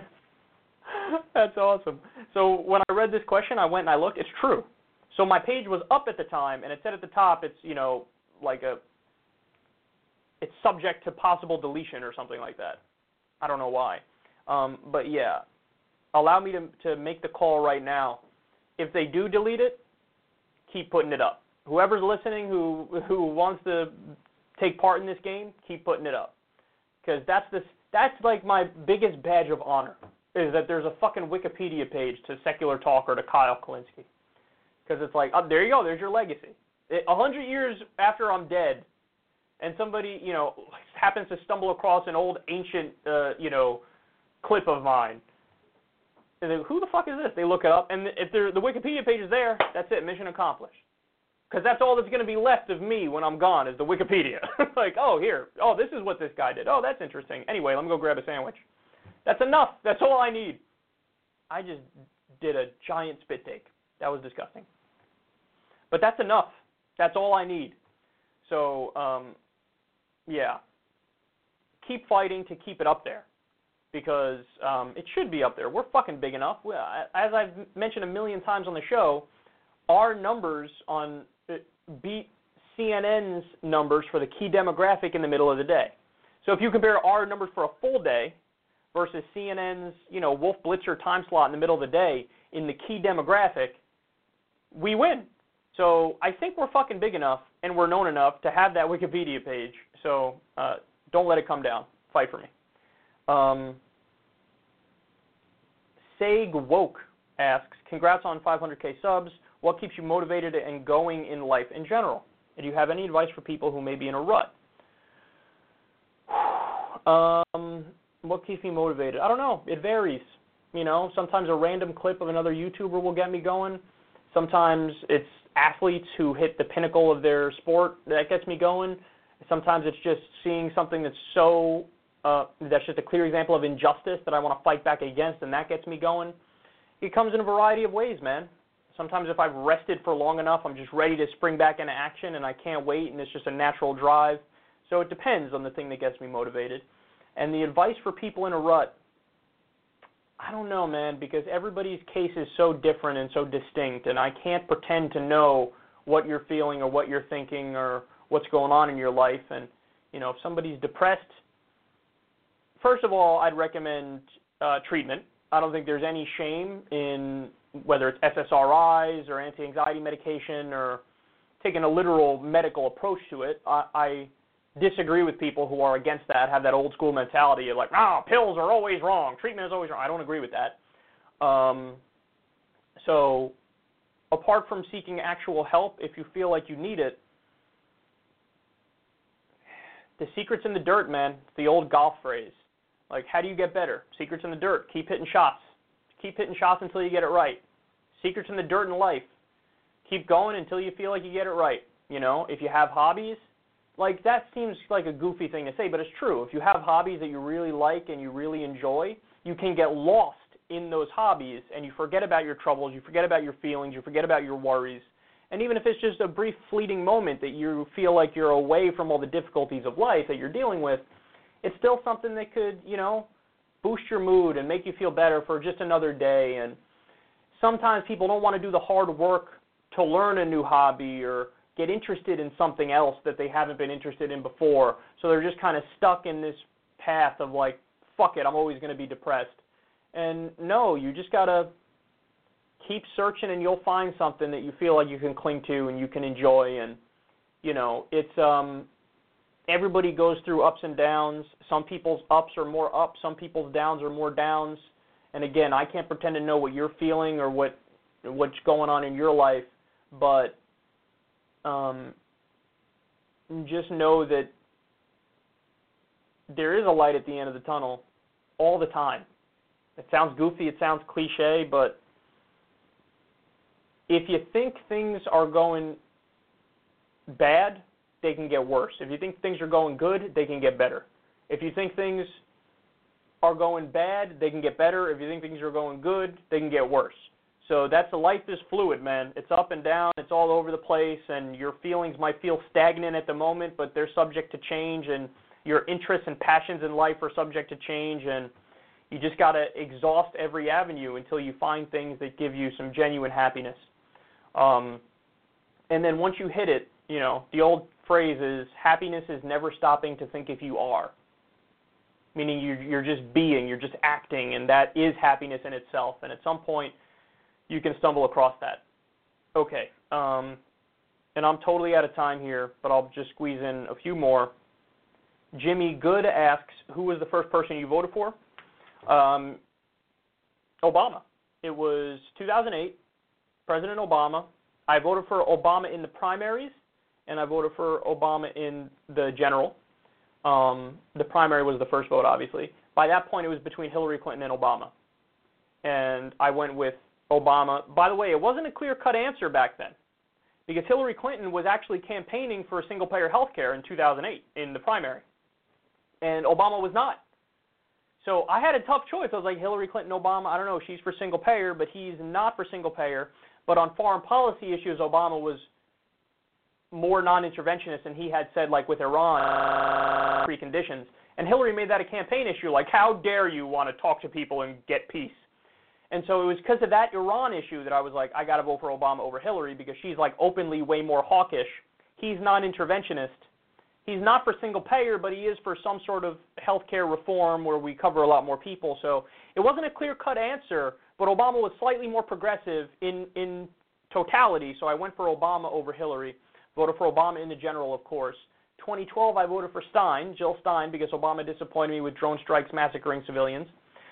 That's awesome. So when I read this question, I went and I looked. It's true. So my page was up at the time, and it said at the top, it's, you know, like a, it's subject to possible deletion or something like that. I don't know why. Um, but yeah, allow me to, to make the call right now. If they do delete it, keep putting it up. Whoever's listening who who wants to take part in this game, keep putting it up. Because that's this, that's like my biggest badge of honor, is that there's a fucking Wikipedia page to Secular Talker, to Kyle Kulinski. Because it's like, oh, there you go, there's your legacy. A hundred years after I'm dead, and somebody, you know, happens to stumble across an old ancient, uh, you know, clip of mine, and they, who the fuck is this? They look it up, and if the Wikipedia page is there, that's it, mission accomplished. Because that's all that's going to be left of me when I'm gone is the Wikipedia. Like, oh, here. Oh, this is what this guy did. Oh, that's interesting. Anyway, let me go grab a sandwich. That's enough. That's all I need. I just did a giant spit take. That was disgusting. But that's enough. That's all I need. So, um, yeah. Keep fighting to keep it up there. Because um, it should be up there. We're fucking big enough. As I've mentioned a million times on the show, our numbers on beat C N N's numbers for the key demographic in the middle of the day. So if you compare our numbers for a full day versus C N N's, you know, Wolf Blitzer time slot in the middle of the day in the key demographic, we win. So I think we're fucking big enough and we're known enough to have that Wikipedia page. So uh, don't let it come down. Fight for me. Um, Sag Woke asks, congrats on five hundred K subs. What keeps you motivated and going in life in general? And do you have any advice for people who may be in a rut? Um, what keeps me motivated? I don't know. It varies. You know, sometimes a random clip of another YouTuber will get me going. Sometimes it's athletes who hit the pinnacle of their sport that gets me going. Sometimes it's just seeing something that's so uh, that's just a clear example of injustice that I want to fight back against, and that gets me going. It comes in a variety of ways, man. Sometimes if I've rested for long enough, I'm just ready to spring back into action, and I can't wait, and it's just a natural drive. So it depends on the thing that gets me motivated. And the advice for people in a rut, I don't know, man, because everybody's case is so different and so distinct, and I can't pretend to know what you're feeling or what you're thinking or what's going on in your life. And, you know, if somebody's depressed, first of all, I'd recommend uh, treatment. I don't think there's any shame in whether it's S S R Is or anti-anxiety medication or taking a literal medical approach to it. I, I disagree with people who are against that, have that old school mentality of like, ah, pills are always wrong, treatment is always wrong. I don't agree with that. Um, so apart from seeking actual help, if you feel like you need it, the secret's in the dirt, man. It's the old golf phrase. Like, how do you get better? Secret's in the dirt. Keep hitting shots. Keep hitting shots until you get it right. Secret's in the dirt in life. Keep going until you feel like you get it right. You know, if you have hobbies, like that seems like a goofy thing to say, but it's true. If you have hobbies that you really like and you really enjoy, you can get lost in those hobbies and you forget about your troubles, you forget about your feelings, you forget about your worries. And even if it's just a brief fleeting moment that you feel like you're away from all the difficulties of life that you're dealing with, it's still something that could, you know, boost your mood and make you feel better for just another day. And sometimes people don't want to do the hard work to learn a new hobby or get interested in something else that they haven't been interested in before. So they're just kind of stuck in this path of like, fuck it, I'm always going to be depressed. And no, you just got to keep searching and you'll find something that you feel like you can cling to and you can enjoy. And, you know, it's, um, everybody goes through ups and downs. Some people's ups are more ups. Some people's downs are more downs. And again, I can't pretend to know what you're feeling or what what's going on in your life, but um, just know that there is a light at the end of the tunnel all the time. It sounds goofy, it sounds cliche, but if you think things are going bad, they can get worse. If you think things are going good, they can get better. If you think things are going bad, they can get better. If you think things are going good, they can get worse. So that's the life is fluid, man. It's up and down. It's all over the place, and your feelings might feel stagnant at the moment, but they're subject to change, and your interests and passions in life are subject to change, and you just got to exhaust every avenue until you find things that give you some genuine happiness. Um, and then once you hit it, you know, the old phrase is, happiness is never stopping to think if you are. Meaning you're, you're just being, you're just acting, and that is happiness in itself. And at some point, you can stumble across that. Okay, um, and I'm totally out of time here, but I'll just squeeze in a few more. Jimmy Good asks, who was the first person you voted for? Um, Obama. It was two thousand eight, President Obama. I voted for Obama in the primaries, and I voted for Obama in the general. Um, the primary was the first vote, obviously. By that point, it was between Hillary Clinton and Obama. And I went with Obama. By the way, it wasn't a clear-cut answer back then, because Hillary Clinton was actually campaigning for single-payer health care in two thousand eight in the primary, and Obama was not. So I had a tough choice. I was like, Hillary Clinton, Obama, I don't know, she's for single-payer, but he's not for single-payer. But on foreign policy issues, Obama was more non-interventionist, and he had said, like with Iran, preconditions. And Hillary made that a campaign issue, like, how dare you want to talk to people and get peace? And so it was because of that Iran issue that I was like, I got to vote for Obama over Hillary, because she's like openly way more hawkish. He's non-interventionist. He's not for single payer, but he is for some sort of healthcare reform where we cover a lot more people. So it wasn't a clear-cut answer, but Obama was slightly more progressive in, in totality. So I went for Obama over Hillary. Voted for Obama in the general, of course. twenty twelve, I voted for Stein, Jill Stein, because Obama disappointed me with drone strikes massacring civilians.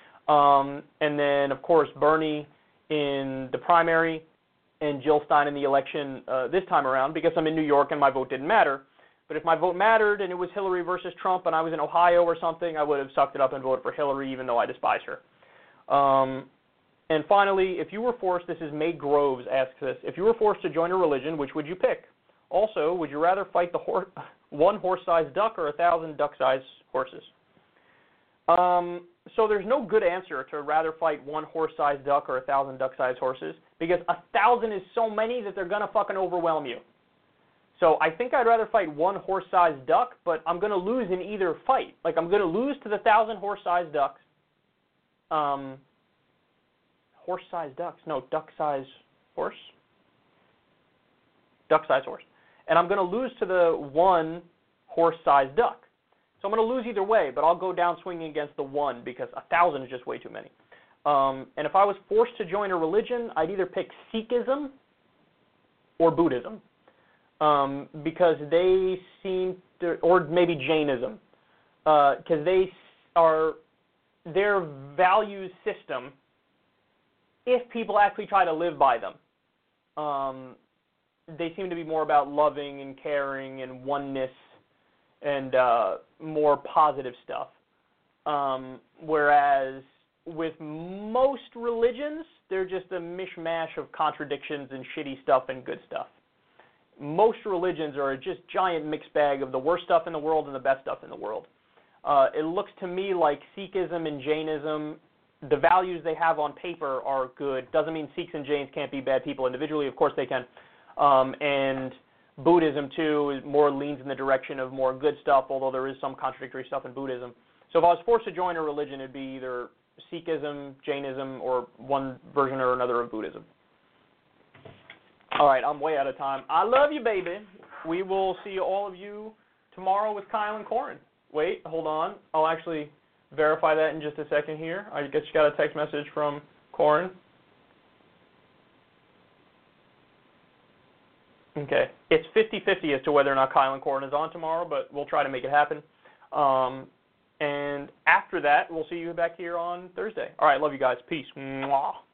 Um, and then, of course, Bernie in the primary and Jill Stein in the election uh, this time around, because I'm in New York and my vote didn't matter. But if my vote mattered and it was Hillary versus Trump and I was in Ohio or something, I would have sucked it up and voted for Hillary, even though I despise her. Um, and finally, if you were forced, this is May Groves asks this, if you were forced to join a religion, which would you pick? Also, would you rather fight the hor- one horse-sized duck or a thousand duck-sized horses? Um, so there's no good answer to rather fight one horse-sized duck or a thousand duck-sized horses, because a thousand is so many that they're going to fucking overwhelm you. So I think I'd rather fight one horse-sized duck, but I'm going to lose in either fight. Like, I'm going to lose to the thousand horse-sized ducks. Um, horse-sized ducks. No, duck-sized horse. Duck-sized horse. And I'm going to lose to the one horse-sized duck. So I'm going to lose either way, but I'll go down swinging against the one because a thousand is just way too many. Um, and if I was forced to join a religion, I'd either pick Sikhism or Buddhism, um, because they seem to, or maybe Jainism, because uh, they are, their value system, if people actually try to live by them, um, they seem to be more about loving and caring and oneness and uh, more positive stuff. Um, whereas with most religions, they're just a mishmash of contradictions and shitty stuff and good stuff. Most religions are just giant mixed bag of the worst stuff in the world and the best stuff in the world. Uh, it looks to me like Sikhism and Jainism, the values they have on paper are good. Doesn't mean Sikhs and Jains can't be bad people individually. Of course they can. Um, and Buddhism, too, is more leans in the direction of more good stuff, although there is some contradictory stuff in Buddhism. So if I was forced to join a religion, it'd be either Sikhism, Jainism, or one version or another of Buddhism. All right, I'm way out of time. I love you, baby. We will see all of you tomorrow with Kyle and Corin. Wait, hold on. I'll actually verify that in just a second here. I guess you got a text message from Corin. Okay. It's fifty-fifty as to whether or not Kyle and Corin is on tomorrow, but we'll try to make it happen. Um, and after that, we'll see you back here on Thursday. All right, love you guys. Peace. Mwah.